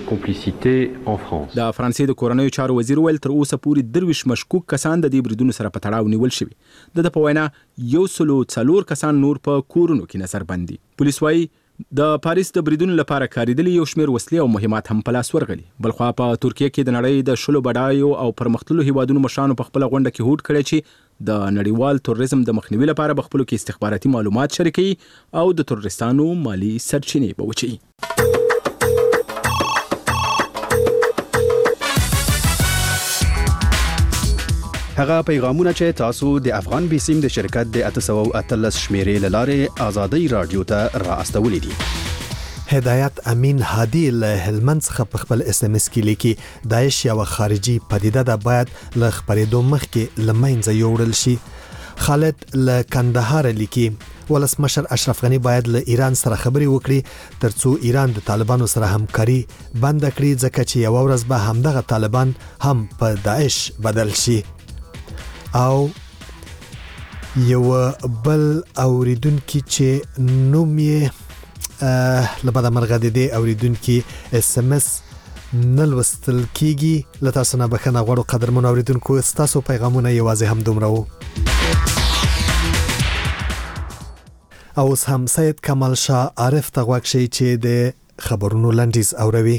دي. د فرانسې د کورنیو چارو وزیر ویل تر اوسه پورې درویشت مشکوک کسان د دې بریدونو سره په تړاو نیول شوي. د ده په وینا یو سلو څلور کسان نور په کورونو کې نظربند دي. پولیس وایي د پاریس د بریدونو لپاره کاریدلي یو شمېر وسلې او مهمات هم په لاس ورغلي. بلخوا په ترکیه کې د نړۍ د شلو بډایو او پرمختللو هیوادونو مشرانو په خپله غونډه کې هوډ کړی چې د نړیوال تروریزم د مخنیوي لپاره په خپلو کې استخباراتي معلومات شریکوي او د تروریستانو مالي سرچینې به وچوي. هغه پیغامونه چې تاسو د افغان بیسیم د شرکت د اته سوه او اتلس شمیرې لاره آزادۍ رادیو ته را استولې دي. هدایت امین هادي له هلمند څخه په خپل اس ام اس کې لیکي داعش یو خارجي پدیده ده باید له خبرېدو مخکې له منځه یوړل شي. خالد له کندهار لیکي ولسمشر اشرف غنی باید له ایران سره خبرې وکړي ترڅو ایران د طالبانو سره همکاري بند کړي ځکه چې یو ورځ به همدغه طالبان هم په داعش بدل شي. او یو بل اوریدونکو چې نوم یې لبدا مرغه د دې اوریدونکو اس ام اس نلوستل کیږي لته سنا بخنه غوړو قدرمن اوریدونکو تاسو پیغامونه یوازې هم دومره وو. او هم سید کمال شاه عارف ته غوږ شي چې د خبرونو لنډیز اوروي.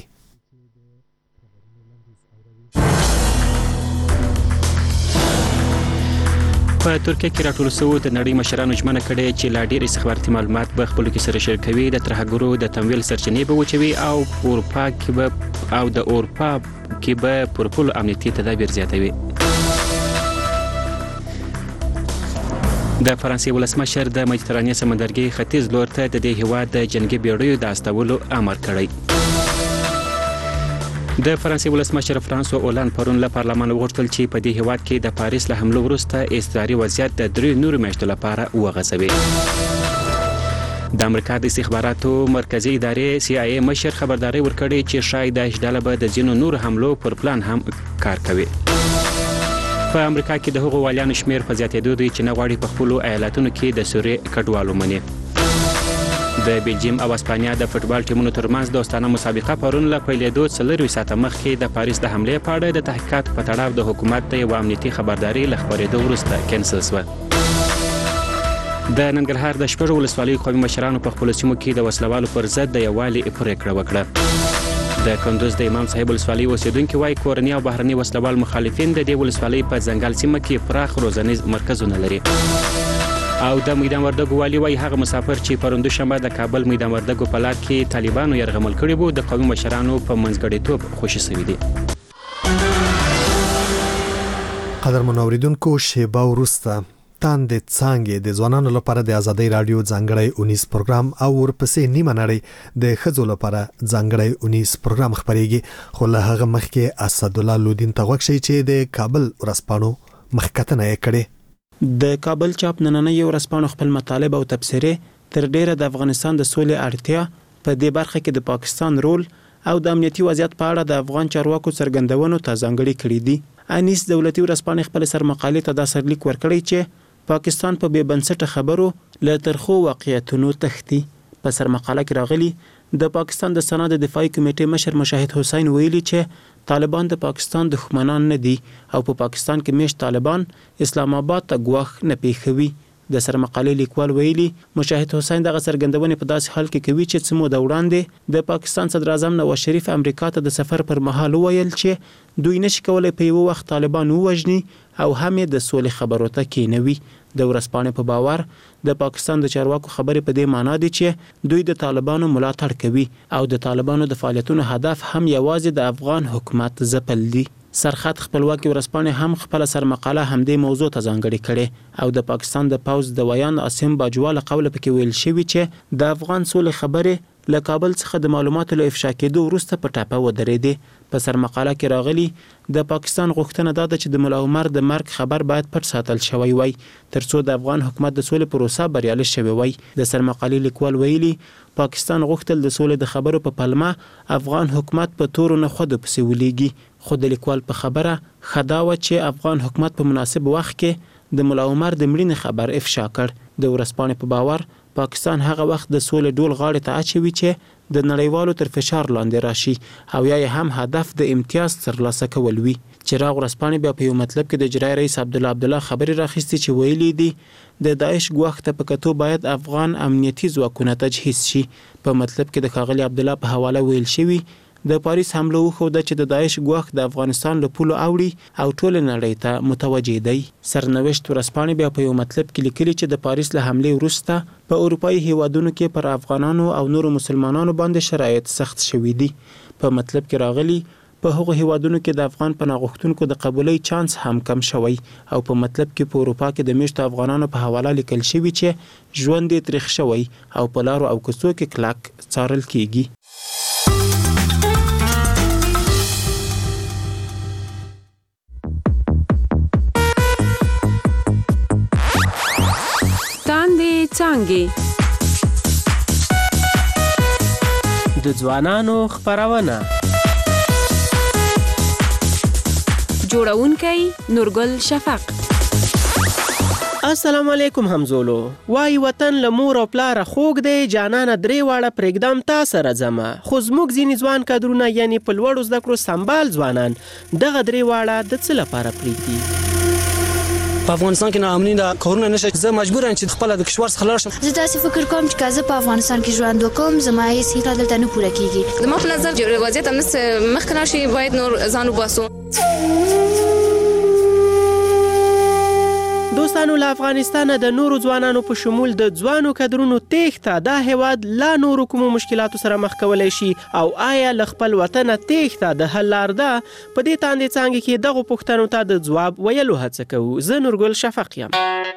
په ترکیه کې راټول شوی د نړۍ مشرانو ژمنه کړې چې لا ډېر استخباراتي معلومات به خپل کې سره شریکوي د ترهګرو د تمویل سرچینې به وچوي او اروپا کې به او د اروپا کې به پر ټول امنیتي تدابیر زیاتوي. د فرانسې ولسمشر د مدیترانې سمندرګي ختیځ لور ته د دې هیواد د جنگي بیړیو د استولو امر کړی. د فرانسې ولسمشر فرانسوا اولان پرون له پارلمان وغوښتل چې په دې هیواد کې د پاریس له حملو وروسته اضطراري وضعیت د درې نورو میاشتو لپاره وغځوي. د امریکا د استخباراتو مرکزی ادارې سی آی ای مشر خبرداري ورکړې چې شاید داعش ډله به د ځینو نورو حملو پر پلان هم کار کوي. په امریکا کې د هغو والیانو شمیر په زیاتېدو دی چې نه غواړي په خپلو ایالتونو کې د سوري کډوالو مني. د بلجیم او اسپانیا د فوتبال ټیمونو ترمنځ دوستانه مسابقه پرون له پیلېدو څلروي ساعته مخکې د پاریس د حملې په اړه د تحقیقاتو په تړاو د حکومت د یوه امنیتي خبرداري له خپرېدو وروسته کینسل شوه. د ننګرهار د شپږو ولسوالیو قومي مشرانو په خپلو سیمو کې د وسلوالو پر ضد د یووالي پرېکړه وکړه. د کندوز د امام صاحب ولسوالۍ اوسیدونکي وایي کورني او بهرني وسلوال مخالفین د دې ولسوالۍ په ځنګل سیمه کې پراخ روزنیز مرکزونه لري. او د میدان وردګو والی وایي هغه مسافر چې پرون دوشنبه د کابل میدان وردګو په لار کې طالبانو یرغمل کړي وو د قومي مشرانو په منځګړیتوب خوشي شوي دي. قدرمن اوریدونکو شیبه وروسته تاندې څانګې د ځوانانو لپاره د ازادۍ رادیو ځانګړی اونیس پروګرام او ورپسې نیمه نړۍ د ښځو لپاره ځانګړی اونیس پروګرام خپرېږي خو له هغه مخکې اسدالله لودین ته غوږ شئ چې د کابل ورځپاڼو مخکتنه یې کړې. د کابل چاپ نننۍ ورځپاڼو خپل مطالب او تبصرې تر ډیره د افغانستان د سولې اړتیا په دې برخه کې د پاکستان رول او د امنیتي وضعیت په اړه د افغان چارواکو څرګندونو ته ځانګړي کړي دي. انیس دولتي ورځپاڼې خپل سرمقالې ته دا سرلیک ورکړی چې پاکستان په بې بنسټه خبرو له ترخو واقعیتونو تښتي. په سرمقاله کې راغلي د پاکستان د سنا د دفاعي کمیټې مشر مشاهد حسین ویلي چې طالبان د پاکستان دښمنان نه دي او په پاکستان کې میشت طالبان اسلام آباد ته ګواښ نه پیښوي. د سرمقالې لیکوال ویلي مشاهد حسین دغه څرګندونې په داسې حال کې کوي چې څه موده وړاندې د پاکستان صدر اعظم نواز شریف امریکا ته د سفر پر مهال وویل چې دوی نشي کولای په یو وخت طالبان ووژني او هم د سولې خبرو ته کېنوي. د ورځپاڼې په باور د پاکستان د چارواکو خبرې په دې معنی دي چې دوی د طالبانو ملاتړ کوي او د طالبانو د فعالیتونو هدف هم یوازې د افغان حکومت ځپل دي. سرخط خپلواکي ورځپاڼې هم خپل سرمقاله همدې موضوع ته ځانګړې کړې او د پاکستان د پوځ د ویان عاصم باجوا له قوله پکې ویل شوي چې د افغان سولې خبرې له کابل څخه د معلوماتو له افشا کېدو وروسته په ټاپه ودرېدې. په سرمقاله کې راغلي د پاکستان غوښتنه دا ده چې د ملا عمر د مرګ خبر باید پټ ساتل شوی وای ترڅو د افغان حکومت د سولې پروسه بریالي شوی وای. د سرمقالې لیکوال ویلي پاکستان غوښتل د سولې د خبرو په پلمه افغان حکومت په تورو نه خود پسې ولېږي. خو د لیکوال په خبره خدا و چې افغان حکومت په مناسب وخت کې د ملا عمر د مړینې خبر افشا کړ. د ورځپاڼې په باور پاکستان هغه وخت د سولې ډول غاړې ته اچوي چې د نړیوالو تر فشار لاندې راشي او یا هم هدف د امتیاز ترلاسه کول وي. چراغ ورځپاڼې بیا په یو مطلب کې د اجرایي رئیس عبدالله عبدالله خبرې راخیستې چې ویلي دي د داعش ګواښ ته په کتو باید افغان امنیتي ځواکونه تجهیز شي. په مطلب کې د ښاغلي عبدالله په حواله ویل شوي د پاریس حمله وښوده چې د داعش ګواښ د افغانستان له پولو اوړي او ټول نړۍ ته متوجه دی. سرنوشت ورځپاڼې بیا په یو مطلب کې لیکلي چې د پاریس له حملې وروسته په اروپایي هیوادونو کې پر افغانانو او نورو مسلمانانو باندې شرایط سخت شوي دي. په مطلب کې راغلي په هغو هیوادونو کې د افغان پناه غوښتونکو د قبولۍ چانس هم کم شوی او په مطلب کې په اروپا کې د میشتو افغانانو په حواله لیکل شوي چې ژوند یې تریخ شوی او په لارو او کوڅو کې کلک څارل کیږي. تاندې څانګې د ځوانانو خپرونه جوړونکی نورګل شفق. السلام علیکم همزولو. وای وطن له مور او پلاره خوږ دی، جانانه درې واړه پرېږدم تا سره ځمه. خو زموږ ځینې ځوان کادرونه یعنې په لوړو زده کړو سمبال ځوانان دغه درې واړه د څه لپاره پرېږدي؟ په افغانستان کې ناامني ده، کارونه نشته، زه مجبور یم چې خپله د کشور څخه لاړ شم. زه داسې فکر کوم چې که زه په افغانستان کې ژوند وکړم زما هېڅ هیله دلته نه پوره کېږي. زما په نظر وضعیت همداسې مخکې لاړ شي، باید نور ځان وباسو. دوستانو، له افغانستانه د نورو ځوانانو په شمول د ځوانو کدرونو تېښته دا هیواد لا نورو کومو مشکلاتو سره مخ کولی شي او آیا له خپل وطنه تېښته د حل لار ده؟ په دې تاندې څانګې کې دغو پوښتنو ته د ځواب ویلو هڅه کوو. زه نورګل شفق یم.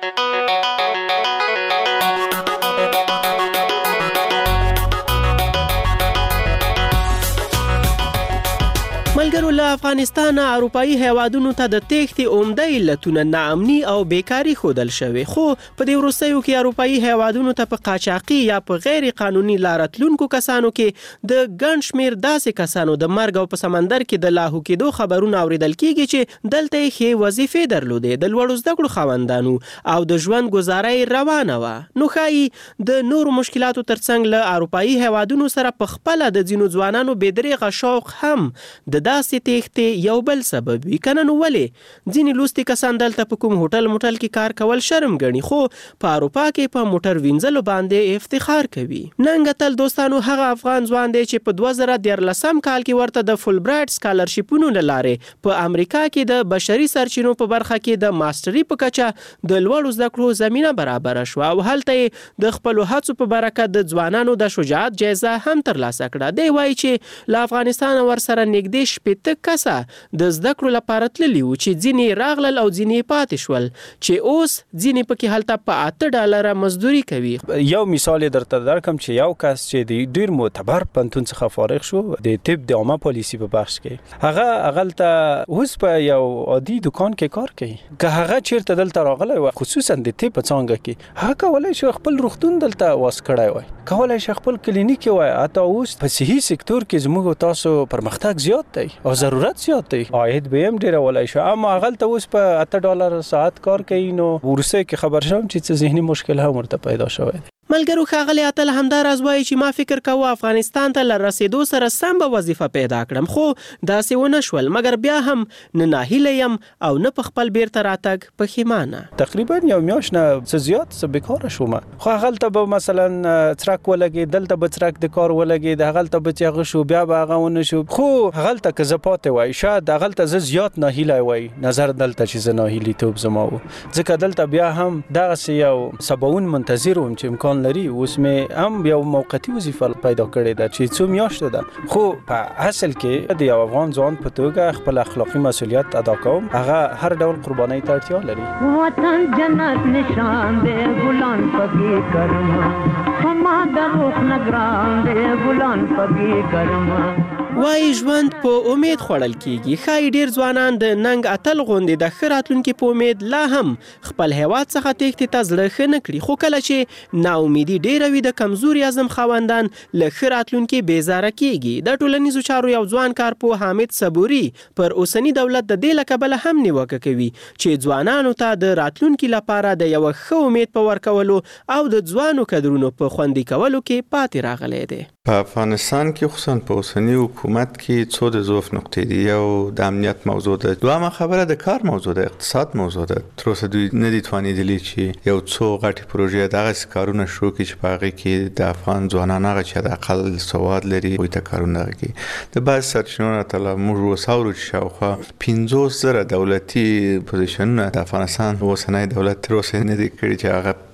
ملګرو، له افغانستانه اروپایي هیوادونو ته د تېښتې عمده علتونه ناامني او بیکاري ښودل شوې، خو په دې وروستیو کې اروپایي هیوادونو ته په قاچاقي یا په غیر قانوني لاره تلونکو کسانو کې د ګڼ شمېر داسې کسانو د مرګ او په سمندر کې د لاهو کېدو خبرونه اورېدل کېږي چې دلته یې ښې وظیفې درلودې، د لوړو زده کړو خاوندانو او د ژوند ګزاره یې روانه وه. نو ښایي د نورو مشکلاتو ترڅنګ له اروپایي هیوادونو سره په خپله د ځینو ځوانانو بېدریغه شوق هم د داسې تېښتې یو بل سبب وي. که نه نو ولې ځینې لوستي کسان دلته په کوم هوټل موټل کې کار کول شرم ګڼي، خو په اروپا کې په موټر وینځلو باندې افتخار کوي. ننګ اتل دوستانو هغه افغان ځوان دی چې په دوه زره دیارلسم کال کې ورته د فول برایټ سکالرشیپونو له لارې په امریکا کې د بشري سرچینو په برخه کې د ماسټري په کچه د لوړو زده کړو زمینه برابره شوه او هلته یې د خپلو هڅو په برکت د ځوانانو د شجاعت جایزه هم ترلاسه کړه. دی وایي چې له افغانستانه ورسره نږدې شپېته کسه د زده کړو لپاره تللي وو چې ځینې راغلل او ځینې پاتې شول، چې اوس ځینې پکې هلته په اته ډالره مزدوري کوي. یو مثال یې درته درکم چې یو کس چې د ډېر معتبر پوهنتون څخه فارغ شو د طب د عامه پالیسي په بخش کې، هغه هغلته اوس په یو عادي دکان کې کار کوي. که هغه چیرته دلته راغلی و خصوصا د طب په څانګه کې، هغه کولی شي خپل روغتون دلته واس کړی وای، کولی شي خپل کلینیک وای. حتی اوس په صحي سکتور کې زموږ تاسو پرمختګ زیات دی او ضرورت زیات دی، عاید به هم ډېره ولی شو، اما هغلته اوس په اته ډالر ساعت کار کوي. نو وروسته کې خبر شوم چې څه ذهني مشکل هم ورته پیدا شوی دی. ملګرو، ښاغلی اتل همدا راز وایي چې ما فکر کوه افغانستان ته له رسېدو سره سم به وظیفه پیدا کړم، خو داسې ونه شول، مګر بیا هم نه ناهیله یم او نه په خپل بیرته راتګ پښیمانه. تقریبا یو میاشت نه څه زیات څه بیکاره شوم، خو هغلته به مثلا څرک ولګېد، دلته به څرک د کار ولګېد، هغلته به چې هغه شو بیا به هغه ونه شو. خو هغلته که زه پاتې وای شاید هغلته زه زیات ناهیلی وای، نظر دلته چې زه ناهیلیتوب زما و، ځکه دلته بیا هم دغسې یو سباون منتظر وم چې امکان لري. اوس مې هم یو موقتي وظیفه پیدا کړې ده چې څو میاشتې ده، خو په اصل کې د یو افغان ځوان په توګه خپل اخلاقي مسؤلیت ادا کوم. هغه هر ډول قربانۍ ته اړتیا لري. وطن جنت نشان دی ګلان پکې کرما، فما د روح نگران دی ګلان پکې کرما. وایي ژوند په امید خوړل کیږي. ښایي ډېر ځوانان د ننګ اتل غوندې د ښه راتلونکي په امید لا هم خپل هیواد څخه تېښتې ته زړه ښه نه کړي، خو کله چې ناامیدي ډېره وي د کمزوري عزم خاوندان له ښه راتلونکي بېزاره کیږي. د ټولنیزو چارو یو ځوان کارپوه حامد صبوري پر اوسني دولت د دې له کبله هم نیوکه کوي چې ځوانانو ته د راتلونکي لپاره د یوه ښه امید په ورکولو او د ځوانو کدرونو په خوندي کولو کې پاتې راغلی دی. په افغانستان کې خصوصا په اوسني حکومت کې څو د ضعف نقطې دي. یو د امنیت موضوع ده، دویمه خبره د کار موضوع ده، اقتصاد موضوع ده. تر اوسه دوی نه دي توانېدلي چې یو څو غټې پروژې دغسې کارونه شروع کړي چې په هغې کې د افغان ځوانان هغه چې د اقل سواد لري هغوی ته کارونه هغه کوي. د بعضې سرچینو نه تله موږ اوس اورو چې شاوخوا پنځوس زره دولتي پوزیشنونه د افغانستان اوسنی دولت تر اوسه نه دي کړي چې هغه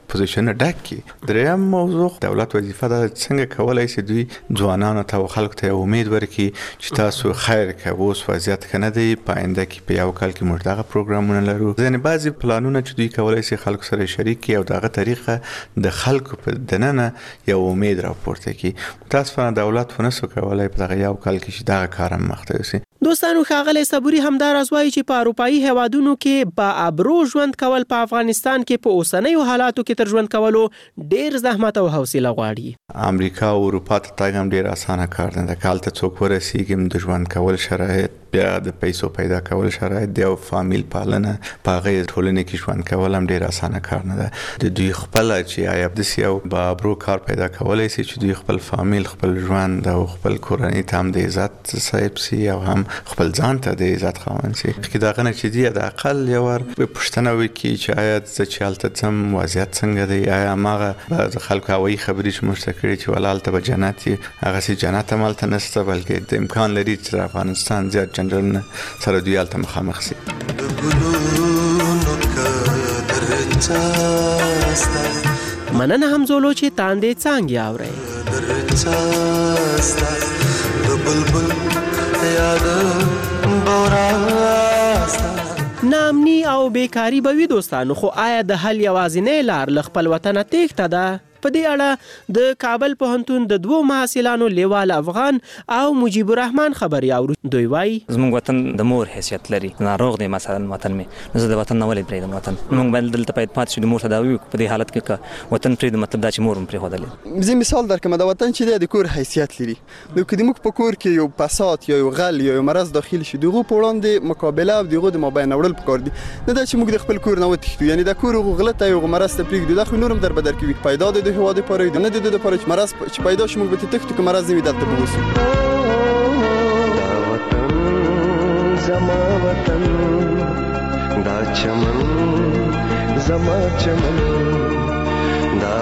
پوزیشن ډک کړي. دریم موضوع دولت وظیفه ده څنګه کولای شي دوی ځوانانو ته او خلکو ته امید ورکړي چې تاسو خیر کوي، اوس وضعیت کنه دی، پاینده کې په یو کال کې موږ دغه پروګرامونه لرو. ځینې بعضي پلانونه چې دوی کولای شي خلکو سره شریک کړي او دغه طریقه د خلکو په دننه یو امید راپورته کړي. متاسفانه دولت ونسو کولای په دغه یو کال کې چې دغه کار هم مخته یوسي. دوستانو ښاغلی صبوري همدار وایي چې په اروپایي هیوادونو کې با ابرو ژوند کول په افغانستان کې په اوسنیو حالاتو کې تر ژوند کولو ډیر زحمت او حوصله غواړي. امریکا او اروپا ته تګ هم ډیر اسانه کار نه ده. کال ته څوک ورسیږي د ژوند کول شرایط، بیا د پیسو پیدا کول شرایط دی او فامیل پالنه په هغه ټولنې کې ژوند کول هم ډیر اسانه کار نه ده. د دوی خپل چې آیا د سیاو با ابرو کار پیدا کولای شي چې دوی خپل فامیل، خپل ژوند او خپل کورنۍ ته هم د عزت صاحب سي او هم خپل ځان ته د عزت خاوند سي. کې دا غنه چې دی د اقل یو ور پښتنه وکي چې آیا د چالت تم وضعیت څنګه دی، آیا ماغه د خلکو هوایي خبرې چې مشتکړي چې ولال ته به جنت هغه سي جنت عمل ته نشته، بلکې د امکان لري چې افغانستان زیات جنرال سره دوی الته مخامخ سي. مننه همزولو چې تاندې څانګې اورئ. ناامني او بیکاری به وي دوستانو، خو آیا د حل یوازینۍ لار له خپل وطنه تېښته ده؟ په دې اړه د کابل پوهنتون د دوو محصلانو لیوال افغان او مجیب الرحمن خبري اورو. دوی وایي زموږ وطن د مور حیثیت لري، ناروغ دی مثلا وطن مې، زه د وطن نه ولې پرېږدم وطن. موږ باید دلته باید پاتې شو، د مور تداوي وکړو. په دې حالت کې که وطن پرېږدو مطلب دا چې مور هم پرېښودلی. زه مثال درکړم، د وطن چې دی د کور حیثیت لري. نو که موږ په کور کې یو فساد یا یو غل یا یو مرض داخل شي، دغه په وړاندې مقابله او دغه د مابین وړل پکار دي. نه دا چې موږ د خپل کور نه وتښتو، یعنی د کور غلطه یو مرض ته پرېږدو، دا خو نور هم در بدر کوي. پیدا د هوا د پاره نه د د پاره چې مرض چې پیدا شي موږ به تښتو، که مرض نه وي دلته به اوسو. دا وطن زما وطن، دا چمن زما چمن، دا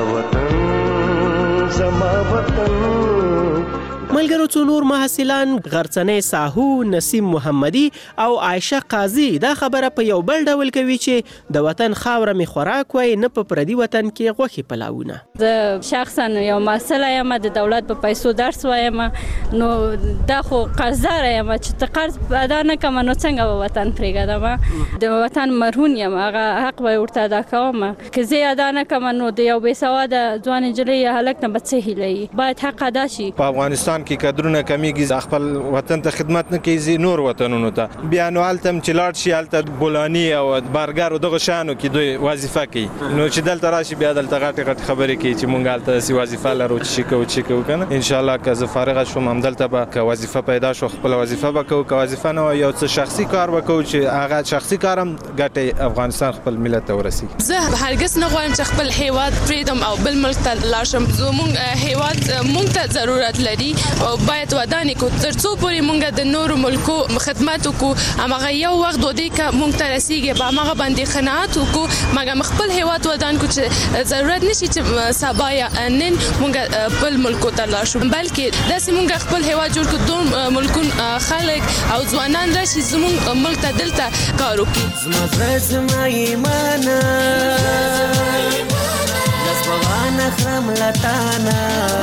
وطن زما وطن. ملګرو څو نور محصلان غرڅنۍ ساهو، نسیم محمدي او عایشه قاضي دا خبره په یو بل ډول کوي چې د وطن خاوره می خوراک وای، نه په پردي وطن کې غوښې پلاونه. زه شخصا یو محصله یم، د دولت په پیسو درس وایم، نو دا خو قرضدار یم چې ته قرض ادا نه کوم نو څنګه به وطن پرېږدم؟ د وطن مرهون یم، هغه حق به ورته ادا کوم. که زه ادا نه کوم نو د یو بې سواده ځوان نجلۍ یا هلک نه به څه هیله وي؟ باید حق ادا شي. په افغانستان کې کډرونه کمیږي، خپل وطن ته خدمت نه کوي، نور وطنونو ته بیا نو هلته چې لاړ شي، هلته بولاني او بارګر او دغه شانو کې دوی وظیفه کوي. نو چې دلته راشي بیا دلته غټې غټې خبرې کوي چې مونږ هلته داسې وظیفه لرو چې شي کوو چې کوو که نه. انشاءالله که زه فارغه شوم همدلته به که وظیفه پیدا شو خپله وظیفه به کوو، که وظیفه نه وه یو څه شخصي کار به کوو چې هغه شخصي کار هم ګټې افغانستان خپل ملت ته ورسېږي. زه هرګز نه غواړم چې خپل هیواد پرېږدم او بل ملک ته لاړ شم. زموږ هیواد موږ ته ضرورت لري او باید ودانې کړو تر څو پورې موږ د نورو ملکو خدمت وکړو. هماغه یو وخت ودې که موږ ته رسېږي په هماغه باندې قناعت وکړو، مګر خپل هیواد ودان کړو چې ضرورت نشي چې سبا یا نن موږ بل ملکو ته لاړ شو، بلکې داسې موږ خپل هیواد جوړ کړو، دوه ملکونه خلک او ځوانان راشي زموږ ملک ته دلته کار وکړي. زما زړه زما ایمان لاس بغانه خرم لتانه،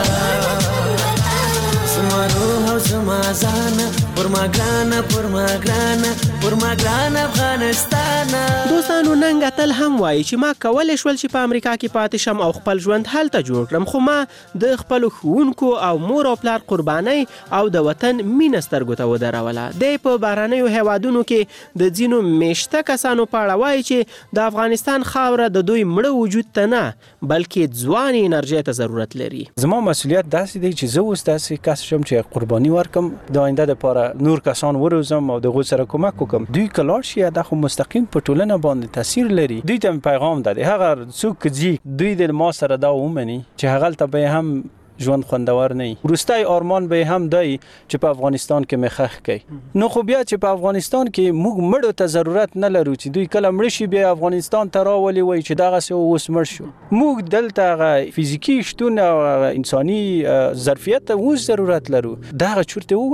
زما روح او زما ځانه پر ما ګرانه پر ما ګرانه پر ما ګرانه افغانستان. دوستانو ننګ اتل هم وایي چې ما کولی شول چې په امریکا کې پاتې شم او خپل ژوند هلته جوړ کړم، خو ما د خپلو ښوونکو او مور او پلار قربانۍ او د وطن مینه سترګو ته ودروله. دی په بهرنیو هیوادونو کې د ځینو میشته کسانو په اړه وایي چې د افغانستان خاوره د دوی مړه وجود ته نه بلکې ځوانې انرژۍ ته ضرورت لري. زما مسؤلیت داسې دی چې زه اوس داسې کس شم چې قرباني ورکم د آینده دپاره نور کسان وروزم او د هغوی سره کومک وکړم. دوی که لاړ شي دا خو مستقیم په ټولنه باندې تاثیر لري. دوی ته مې پیغام ده هغه څوک که ځي دوی د ما سره دا ومني چې هغلته به هم ژوند خوندور نه وي. وروستی آرمان به هم دی چې په افغانستان کې مې ښخ کړي. نو خو بیا چې په افغانستان کې موږ مړو ته ضرورت نه لرو چې دوی کله مړه شي بیا افغانستان ته راولي وایي چې دغسې اوس مړ شو. موږ دلته هغه فزیکي شتون او انساني ظرفیت ته اوس ضرورت لرو. دغه چورتې ووهي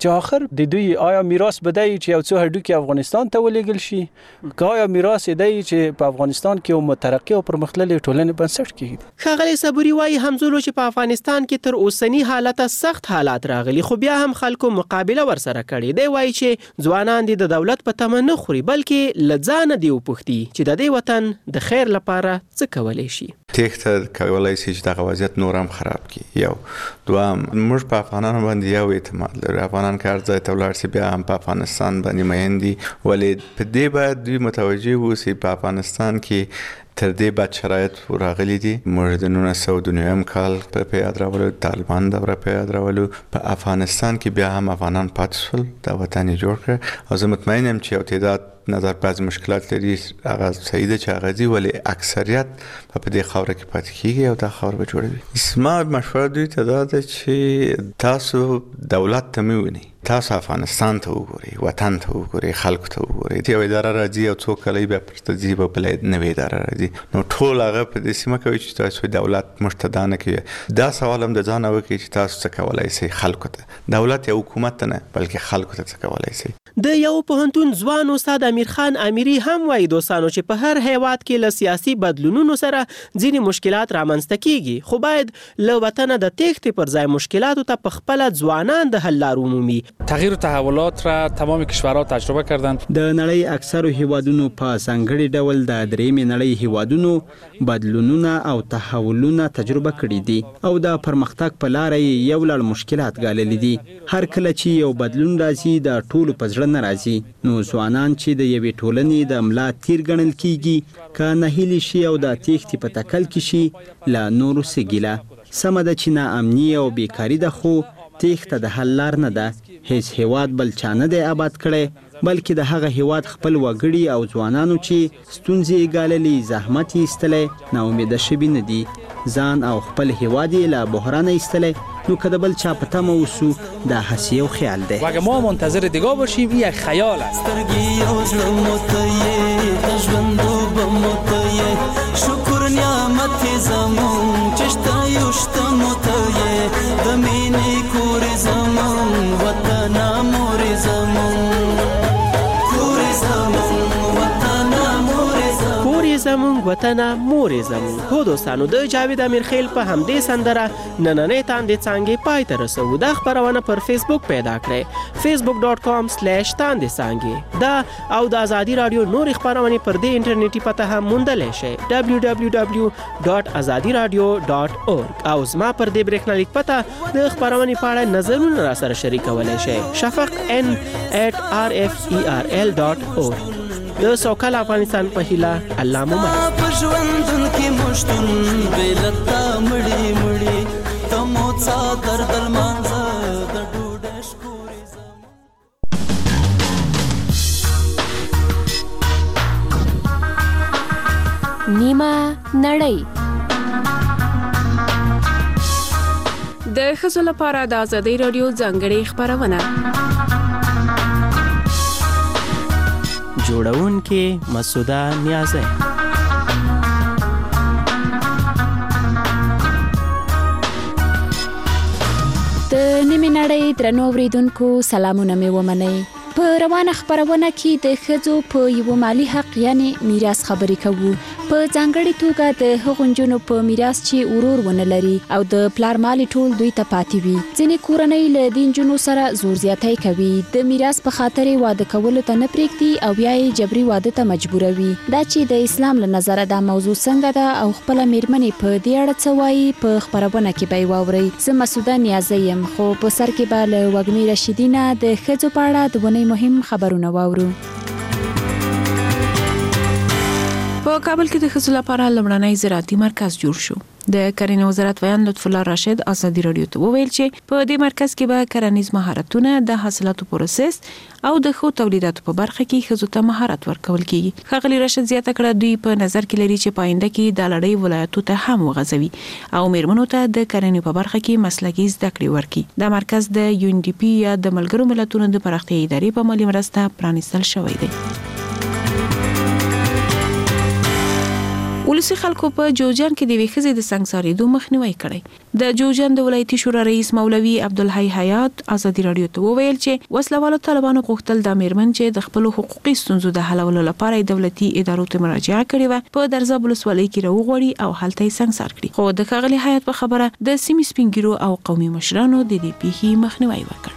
چې اخر د دوی آیا میراث بدای چې یو څو هډوکي افغانستان ته ولېږل شي که آیا میراث دی چې په افغانستان کې یو مترقي او پرمختللې ټولنې بنسټ کیږي. ښاغلی صبوري وایي همزولو چې په افغانستان کې تر اوسنی حالت سخت حالات راغلي خو بیا هم خلکو مقابله ورسره کړې دی. وایي چې ځوانان دي د دولت په تمه نه خوري بلکې له ځانه دي وپوښتي چې د دې وطن د خیر لپاره څه کولی شي. تېښته کولی شي چې دغه وضعیت نور هم خراب کړي. یو دوام موږ په افغانانو باندې یو اعتماد لرو. افغانان که هر ځای ته ولاړ شي بیا هم په افغانستان باندې مین دي ولې په دې باید دوی متوجه واوسي په افغانستان کې تر دې بد شرایط راغلي دي. موږ د نولس سوه دوه نوي کال په یاد راولو طالبان دوره په یاد راولو په افغانستان کې بیا هم افغانان پاتې شول دا وطن یې جوړ کړ او زه مطمئن یم چې یو تعداد نظر بعض مشکلات لري هغه صحیح ده چې هغه دي ولې اکثریت په دې خاوره کې پاتې کیږي او دا خاوره به جوړوي. زما مشوره دوی ته دا ده چې تاسو دولت ته مې ونی تاسو افغانستان ته وګورئ وطن ته وګورئ خلکو ته وګورئ. یو اداره راځي او څو کلی بیا پرته ځي به بله نوې اداره راځي نو ټول هغه په دې سیمه کوي چې تاسو دولت موږ ته دا نه کوي. دا سوال هم د ځانه وکړئ چې تاسو څه کولی شئ خلکو ته دولت یا حکومت ته نه بلکې خلکو ته څه کولی شئ. د یو پوهنتون ځوان استاد امیر خان امیری هم وایي دوستانو چې په هر هیواد کې له سیاسي بدلونونو سره ځینې مشکلات رامنځته کیږي خو باید له وطنه د تېښتې پر ځای مشکلاتو ته په خپله ځوانان د حل لارو ومومي. تغییر و تحولات را تمام کشورها تجربه کردند. د نړۍ اکثرو هیوادونو په ځانګړي ډول د درېیمې نړۍ هیوادونو بدلونونه او تحولونه تجربه کړي دي او د پرمختګ په لاره یې یو لړ مشکلات ګاللي دي. هر کله چې یو بدلون راځي د ټولو په زړه نه راځي نو ځوانان چې د یوې ټولنې د ملا تیر ګڼل کیږي که ناهیلي شي او د تېښتې په تکل کې شي له نورو څه ګیله. سمه ده چې ناامني او بیکاري ده خو تېښته د حل لار نه ده. هیڅ هیواد بل چا نه دی آباد کړی بلکې د هغه هیواد خپل وګړي او ځوانانو چې ستونزې یې ګاللې زحمت یې ایستلی ناامیده شوي نه دي. ځان او خپل هیواد یې له بحرانه ایستلی نو که د بل چا په تمه اوسو دا هسې یو خیال دی. و اگه ما منتظر دیگاه باشیم این یک خیال است. شکر نعمت زمون چشتا یشتا متیه دمینی کور زمون وطن مور زمون کور زمون وطن مور زمون کور زمون وطن مور زمون. هو دوستانو د جاوید امیرخیل په همدې سندره نننۍ تاندې څانګې پای ته رسوو. دا خپرونه پر فیسبوک پیدا کړئ فیسبوک ډاټ کام سلیش تاندې څانګې. دا او د ازادي رادیو نورې خپرونې پر دې انټرنیټي پته هم موندلی شئ ډبلیو ډبلیو ډبلیو ډاټ ازادي رادیو ډاټ اورګ. او زما پر دې برېښنالیک پته د خپرونې په اړه نظرونه را سره شریکولی شئ شفق ان ایټ آر اف ای آر ال ډاټ اورګ. د سوکال افغانستان په هیله الله مو مل. په ژوندون کې مشتون بلتا مړی مړی تمو څا در درمانځه د ډوډۍ شکورې زمون. نیمه نړۍ د ښځو لپاره د ازادۍ راډیو ځانګړې خپرونه. جوړونکې مسعوده نیازی. د نیمه نړۍ درنو اوریدونکو سلامونه مې ومنئ. په روانه خپرونه کې د ښځو په یو مالی حق یعنی میراث خبرې کوو. په ځانګړې توګه د هغو نجونو په میراث چې ورور ونه لري او د پلار مال ټول دوی ته پاتې وي. ځینې کورنۍ له دې نجونو سره زور زیاتی کوي د میراث په خاطر واده کولو ته نه پرېږدي او بیا یې جبري واده ته مجبوروي. دا چې د اسلام له نظره دا موضوع څنګه ده او خپله میرمنې په دې اړه څه وایي په خپرونه کې به یې واورئ. زه مسعوده نیازی یم خو په سر کې به له وږمې رشیدي نه د ښځو په اړه د ونې مهم خبرونه واورو. په کابل کې د ښځو لپاره لومړنی زراعتي مرکز جوړ شو. د کرنې وزارت ویان لطف الله راشد ازادي رادیو ته وویل چې په دې مرکز کې به کرنیز مهارتونه د حاصلاتو پروسس او د ښو تولیداتو په برخه کې ښځو ته مهارت ورکول کیږي. ښاغلي راشد زیاته کړه دوی په نظر کې لري چې په آینده کې د لړۍ ولایتو ته هم وغځوي او میرمنو ته د کرنې په برخه کې مسلکي زده کړې ورکړي. دا مرکز د یو ان ډي پي یا د ملګرو ملتونو د پراختیايي ادارې په مالي مرسته پرانیستل شوی دی. ولسی خلکو په جوجان کې د وی خزې د سنگسارېدو مخنیوي کړی. د جوجان د ولایتي شورا رئیس مولوي عبدالحی حیات ازادي رادیو ته وویل چې وسلوالو طالبانو غوښتل د میرمن چې د خپل حقوقي ستونزو د حلولو لپاره دولتي ادارو ته مراجعه کړې و په درزاب ولسوالۍ کې راوغوړي او هلته یې سنگسار کړي. خو د ښاغلي حیات په خبره د سیمې سپینګیرو او قومي مشرانو د دې پیښې مخنیوي وکړ.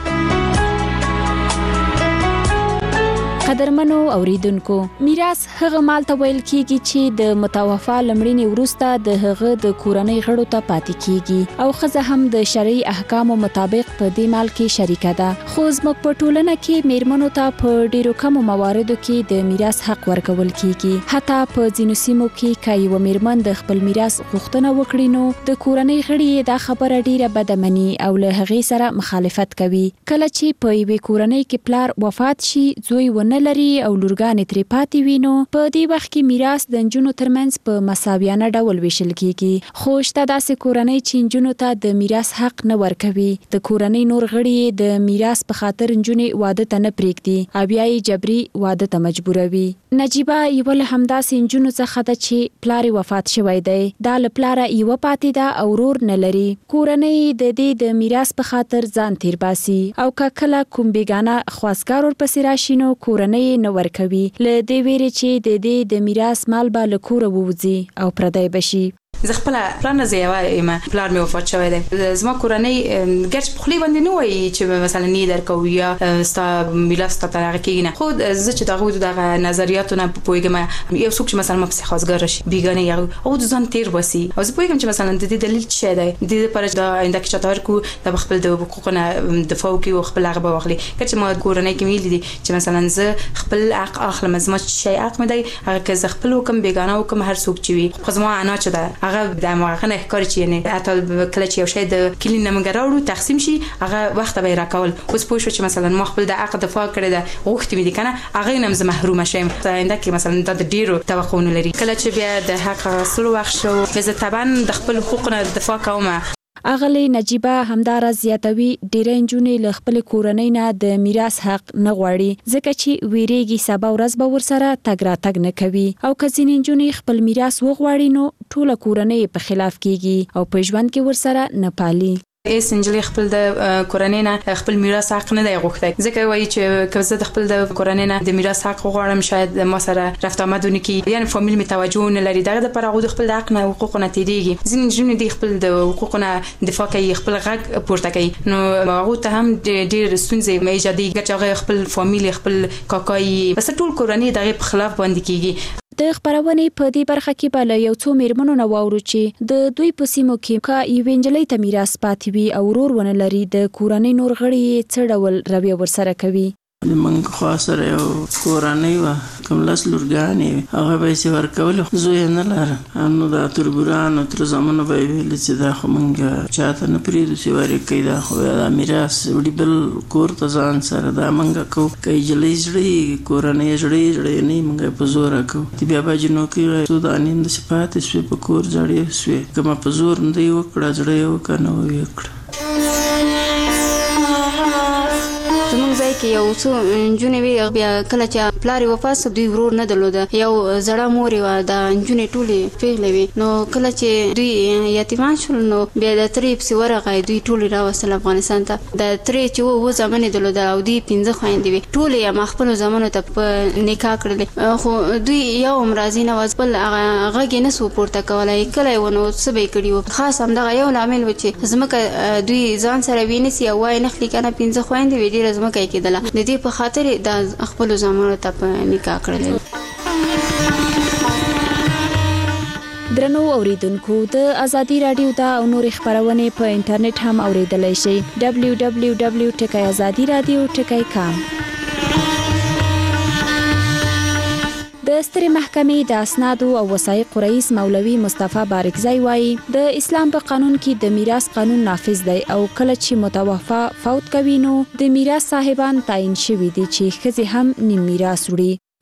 قدرمنو اوریدونکو، میراث هغه مال ته ویل کیږي چې د متوفا لمړینې وروسته د هغه د کورنۍ غړو ته پاتې کیږي او ښځه هم د شرعي احکامو مطابق په دې مال کې شریکه ده. خو زموږ په ټولنه کې میرمنو ته په ډیرو کمو مواردو کې د میراث حق ورکول کیږي. حتی په ځینو سیمو کې که یوه میرمن د خپل میراث غوښتنه وکړي نو د کورنۍ غړي دا خبره ډیره بده مني او له هغې سره مخالفت کوي. کله چې په یوې کورنۍ کې پلار وفات شي، زوی ونه لري او لورګانې ترې پاتې وي، نو په دې وخت کې میراث د نجونو ترمنځ په مساویانه ډول ویشل کیږي. خو شته داسې کورنۍ چې نجونو ته د میراث حق نه ورکوي. د کورنۍ نور غړي د میراث په خاطر نجونې واده ته نه پرېږدي او بیا یې جبري واده ته مجبوروي. نجیبه یوه له همداسې نجونو څخه ده چې پلار وفات شوی دی. دا له پلاره یوه پاتې ده او ورور نه لري. کورنۍ د دې د میراث په خاطر ځان تیر باسي او که کله کوم بیګانه خواستګار ورپسې راشي نو کورنۍ نه ورکوي، له دې ویرې چې د دې د میراث مال به له کوره ووځي او پردی بشي. زه خپل پلان نه زیاوه یم، پلار مې وفات شوی دی. زما کورنۍ ګرچ په خلی باندې نه وایي چې مثلا نه درکو یا ستا میراث ته ترغه کېږي نه. خو زه چې دغه دغه نظریاتو نه پوهېږم، یو څوک چې مثلا ما پسې خواستګار راشي بیګانه یې او د ځان تیر باسي او زه پوهېږم چې مثلا د دې دلیل څه دی. د دې لپاره د آینده کې چاته ورکو د خپل د حقوقو نه دفاع وکړي او خپل هغه به واخلي. که ما کورنۍ کې ویلي دي چې مثلا زه خپل حق اخلم، زما شی حق مې دی، هغه که زه خپل حکم بیګانه حکم هر څوک چې وي، خو زما انا چې ده هغه د موقع نه ښکاري چې یعنی حتی کله چې یو شی د کلین نه موږ راوړو تقسیم شي هغه وخت به یې راکول. اوس پوه شو چې مثلا ما خپل د حق دفاع کړې ده، غوښتې مې دي که نه هغې نه هم زه محرومه شیم. آینده کې مثلا دا د ډېرو توقعونه لري. کله چې بیا د حق اخیستلو وخت شو بیا زه طبعا د خپل حقوقو نه دفاع کوم. اغلی نجیبه همدارس زیاتوي ډېری نجونې له خپل کورنۍ نه د میراث حق نه غواړي ځکه چې ویریږي سبا ورځ به ورسره تګ راتګ نه کوي او که ځینې نجونې خپل میراث وغواړي نو ټوله کورنۍ په خلاف کیږي او په ژوند کې ورسره نه پالي. ایس انجلې خپل د کورنۍ نه خپل میراث حق نه دی غوښتی ځکه وایي چې که زه د خپل د کورنۍ نه د میراث حق وغواړم شاید ما سره رفت آمد ونه کړي، یعنې فامیل مې توجه نه لري. دغه دپاره هغوی د خپل د حق نه حقوقو نه تېرېږي. ځینې نجونې دي خپل د حقوقو نه دفاع کوي، خپل غږ پورته کوي، نو هغوی ته هم ډېر ستونزې ایجادېږي ګرچې هغه خپل فامیل خپل کاکا یې بس ټول کورنۍ د هغې په خلاف باندې کېږي. د خبرونې په دې برخه کې به له یو څو میرمنو نه واورو چې د دوی په سیمو کې که یوې نجلۍ ته میراث پاتې وي او ورور ونه لري، د کورنۍ نور غړي یې څه ډول رویه ورسره کوي. زموږ خوا سره یو کورنۍ وه، کوم لس لورګانې وې، هغه به یې ورکولې، زوی یې نه لره. نو دا تربورانو تر زامنو به یې ویلې چې دا خو موږ چاته نه پرېږدو چې ورکوي، دا خو دا میراث وړي بل کور ته ځان سره، دا موږ کوو. که نجلۍ زړې کورنۍ زړې زړې نه موږ یې په زوره کوو. بیا به جنو کې څو دانې همداسې پاتې شوې په کور زړې شوې. که ما په زور نه دی وکړه، زړه یې وکړه، نه ویې کړه. زمونږ ځای کې یو څو نجونې وې، بیا کله چې پلار یې وفات سو دوی ورور نه درلوده، یو زړه مور یې وه، دا نجونې ټولې پیغلې وې. نو کله چې دوی یتیمان شول نو بیا د ترې پسې ورغی، دوی ټولې راوستل افغانستان ته. د ترې چې و اووه زامنې درلوده او دوی پنځه خویندې وې، ټولې یې ما خپلو زامنو ته په نکاح کړلې، خو دوی یو هم راضي نه وه، خپل غږ یې نه سو پورته کولی. کله یې و نو څه به یې کړي وو. خاص همدغه یو لامل و چې ځمکه دوی ځان سره وینیسي او وایي نخلي که نه پنځه خویندې وې، ډېره ځمکه یې کېدله. د دې په خاطر د خپلو زامنو ته په نکاح کړلی. درنو اوریدونکو، د ازادي راډیو دا او نور خبرونه په انټرنیټ هم اوریدلای شئ. دبلیو دبلیو دبلیو ټکی ازادي رادیو ټکی کام. د سترې محکمې د اسنادو او وثایقو رئیس مولوي مصطفی بارکزی وایي د اسلام په قانون کې د میراث قانون نافذ دی او کله چې متوفا فوت کوي نو د میراث صاحبان تعیین شوي دي چې ښځې هم نیم میراث وړي.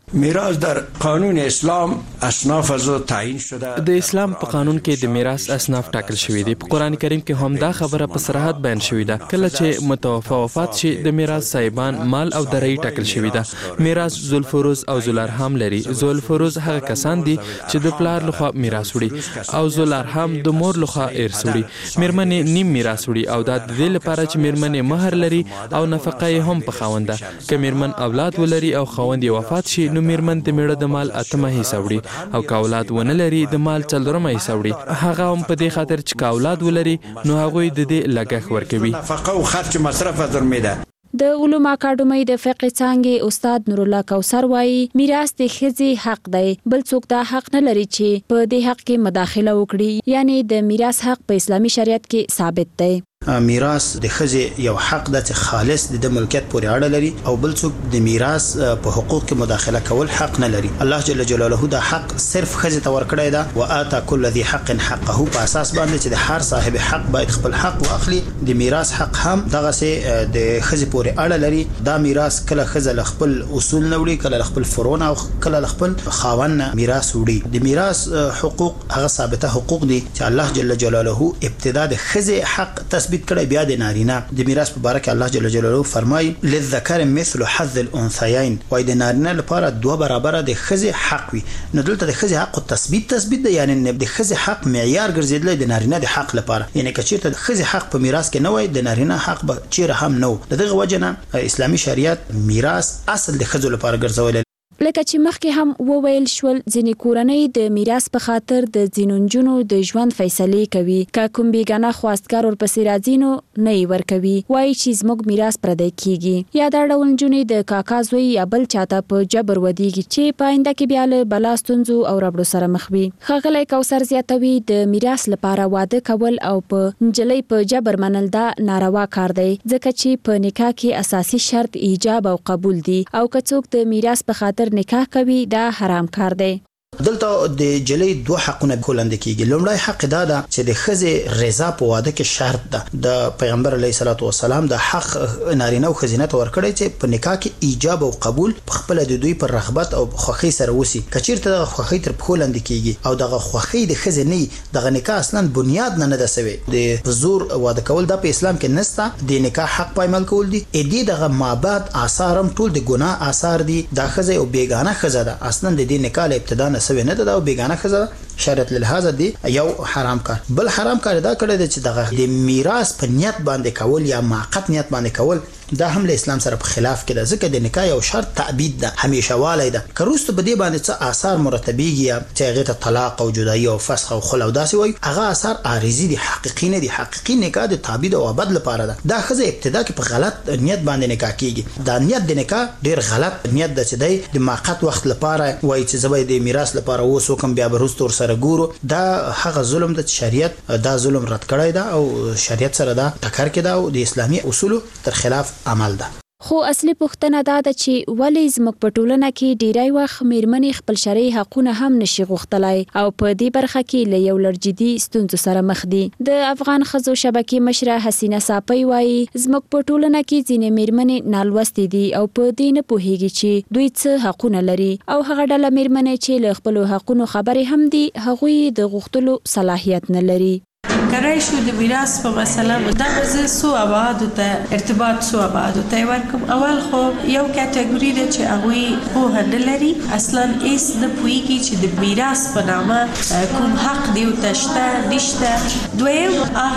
میراث در قانون اسلام اصناف از تعیین شده. د اسلام په قانون کې د میراث اصناف ټاکل شوی دی. په قران کریم کې هم دا خبره په صراحت بیان شوی ده. کله چې متوفا وفات شي د میراث صاحبان مال او درای ټاکل شوی ده. میراث ذوالفروز او ذوالارحام لري. ذوالفروز هغه کسان دي چې د پلار لخوا میراث وړي او ذوالارحام د مور لخوا ارث وړي. میرمنې نیم میراث وړي او دا د دې لپاره چې میرمنې مہر لري او نفقه یې هم په خاونده. که میرمن اولاد ولري او خاوند یې وفات شي نو میرمن د میړه د مال اتمه حصہ وړي او که اولاد ونه لري د مال څلورمه حصہ وړي. هغه هم په دې خاطر چې که اولاد ولري نو هغوی د دې لګښت ورکوي. نفقه او خرچ مصرف در میده. د علوم اکاډمۍ د فقې څانګې استاد نور الله کوثر وایي میراث د ښځې حق دی، بل څوک دا حق نه لري چې په دې حق کې مداخله وکړي. یعنی د میراث حق په اسلامي شریعت کې ثابت دی. میراث د ښځې یو حق ده چې خالص د ملکیت پورې اړه لري او بل څوک د میراث په حقوق کې مداخله کول حق نه لري. الله جل جلاله دا حق صرف ښځې ته ورکړی ده. واتا كل ذي حق حقه په اساس باندې چې د هر صاحب حق باید خپل حق واخلي. د میراث حق هم دغه سه د ښځې پورې اړه لري. دا میراث کله ښځه ل خپل اصول نه وړي، کله ل خپل فروع او کله ل خپل خاوند میراث وړي. د میراث حقوق هغه ثابته حقوق دي چې الله جل جلاله ابتدا د ښځې حق تثبیت کړی، بیا د نارینه د میراث په باره کې الله جل جلاله فرمایي للذکر مثل حظ الانثیین، وای د نارینه لپاره دوه برابره د ښځې حق وي. نو دلته د ښځې حق تثبیت تثبیت دی، یعنی د ښځې حق معیار ګرځیدلی د نارینه د حق لپاره. یعنی که چیرته د ښځې حق په میراث کې نه وای د نارینه حق به چیرې هم نه و. د دغه وجه نه اسلامي شریعت میراث اصل د ښځو لپاره ګرځولی. لکه چې مخکې هم وویل شول ځینې کورنۍ د میراث په خاطر د ځینو نجونو د ژوند فیصلې کوي. که کوم بیګانه خواستګار ورپسې راځي نو نه یې ورکوي، وایي چې زموږ میراث پردی کیږي. یا دا ډول نجونې د کاکا زوی یا بل چاته په جبر ودیږي چې په آینده کې بیا له بلا ستونزو او ربړو سره مخ وي. ښاغلی کوثر زیاتوي د میراث لپاره واده کول او په نجلۍ په جبر منل دا ناروا کار دی، ځکه چې په نکاح کې اساسي شرط ایجاب او قبول دی او که څوک د میراث په خاطر نکاح کوي دا حرام کار دی. دلته د جلۍ دوه حقونه کولند کیږي. لومړی حق دا ده چې د ښځې رضا په واده کې شرط ده. د پیغمبر علیه الصلاۃ والسلام د حق نارینه او ښځینه ته ورکړی چې په نکاح کې ایجاب او قبول په خپل د دوی پر رغبت او خوښۍ سره وسی. کچیرته د خوښۍ تر کولند کیږي او د خوښۍ د ښځې نه د نکاح اصلا بنیاد نه نه سوي د زور واده کول د په اسلام کې نسته. د نکاح حق پایمال کول دي ا دې دغه مابعد آثارم ټول د ګناه آثار دي. د ښځې او بیگانه ښځه ده اصلا د دې نکاح ابتدا سوي نه ده او بیگانه ښځه شریعت لحاظ دی یو حرام کار. بل حرام کار دا کړی چې دغه د میراث په نیت باندې کول یا معقد نیت باندې کول دا هم له اسلام سره په خلاف کې ده، ځکه د نکاح یو شرط تعبید ده، همیشه والی ده. که وروسته په دې باندې څه آثار مرتبیږي یا چې هغې ته طلاق او جدایي او فسخ او خلع او داسې وایي هغه آثار عارضي دي، حقیقي نه دي. حقیقي نکاح د تعبید او ابد لپاره ده. دا ښځه ابتدا کې په غلط نیت باندې نکاح کیږي. دا نیت د نکاح ډیر غلط نیت ده چې دی د معقد وخت لپاره وایي چې زه به د میراث لپاره اوس وکم بیا به وروسته ورسره ګورو. دا هغه ظلم ده چې شریعت دا ظلم رد کړی ده او شریعت سره دا ټکر کې ده او د اسلامي اصولو تر خلاف عمل ده. خو اصلي پوښتنه دا ده چې ولې زموږ په ټولنه کې ډیری وخت میرمنې خپل شرعي حقونه هم نشي غوښتلی او په دې برخه کې له یو لړ جدي ستونزو سره مخ دي. د افغان ښځو شبکې مشره حسینه صافی وایي زموږ په ټولنه کې ځینې میرمنې نالوستې دي او په دې نه پوهیږي چې دوی څه حقونه لري او هغه ډله میرمنې چې له خپلو حقونو خبرې هم دي هغوی د غوښتلو صلاحیت نه لري. کرای شو د میراث په مسله دا زه سو ابعاد ته ارتباط سو ابعاد ته ورکم. اول خو یو کټګوري ده چې هغه په نه لري اصلا ایس نه پويږي چې د میراث په نامه کوم حق دی او تشته نشته. دویم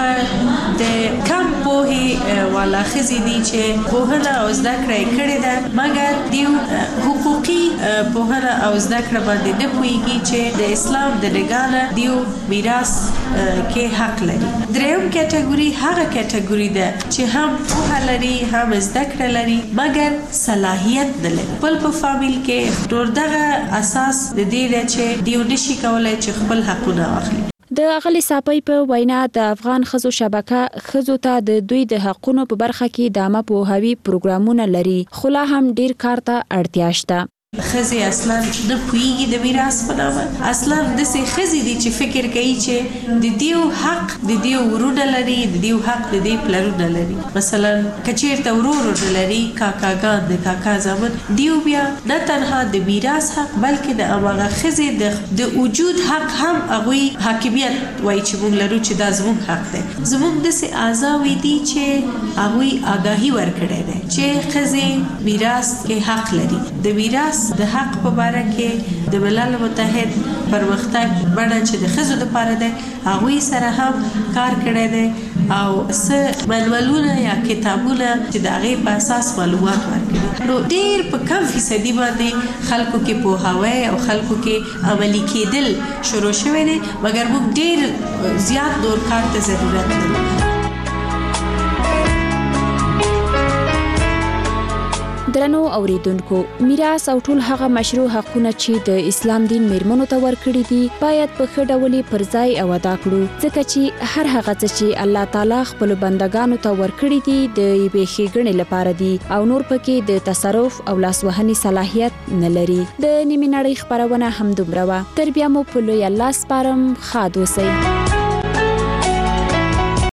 هغه د کم په والا خزي دي چې په نه او زده کړې کړې ده مګر دیو حقوقي په نه او زده کړې باندې نه پويږي چې د اسلام د لګانه دیو میراث کې حق لري. دریم کټګوري هغه کټګوري ده چې هم په لري هم زده کړه لري مګر صلاحیت نه لري. بل په فامیل کې ډور دغه اساس د دې چې دیو نشي کولای چې خپل حقونه واخلي. د اغلی صافی په وینا د افغان ښځو شبکه ښځو ته د دوی د حقونو په برخه کې د عامه پوهاوي پروګرامونه لري خو لا هم ډیر کار ته اړتیا شته. خزي اصلا نه پويږي د میراث په نامه اصلا د سي خزي دي چې فکر کوي چې د دیو حق د دیو ورونه لري د دیو حق د دی پلرونه لري مثلا کچیر ته ورور لري کاکاګان د کاکا زمن دیو بیا نه تنها د میراث حق بلکې د هغه خزي د وجود حق هم هغه حاکمیت وای چې موږ لرو چې دا زموږ حق دی زموږ د سي آزاوي دي چې هغه آگاهي ورکړي دي چې خزي میراث کې حق لري د میراث د حق په اړه کې د ملل متحد پرمختګ باندې چې د خزو د پاره ده هغه سره هم کار کړی دی او څه منولونه یا کتابونه چې د هغه په اساس معلومات ورکړي نو ډیر په کم فیصدي باندې خلکو کې پوهاوی او خلکو کې عملی کېدل شروع شوی دی مګر موږ ډیر زیات دور کار ته ضرورت لرو درنو اوریدونکو میراث او ټول هغه مشروع حقونه چې د اسلام دین میرمنو ته ورکړي دي باید په ښه ډول پر ځای او ادا کړو ځکه چې هر هغه څه چې الله تعالی خپل بندگانو ته ورکړي دي د یوې ښېګڼې لپاره دي او نور پکې د تصرف او لاسوهنې صلاحیت نه لري د نیمې نړۍ خپرونه همدومره وه تر بیا مو په لوی الله سپارم ښاد اوسئ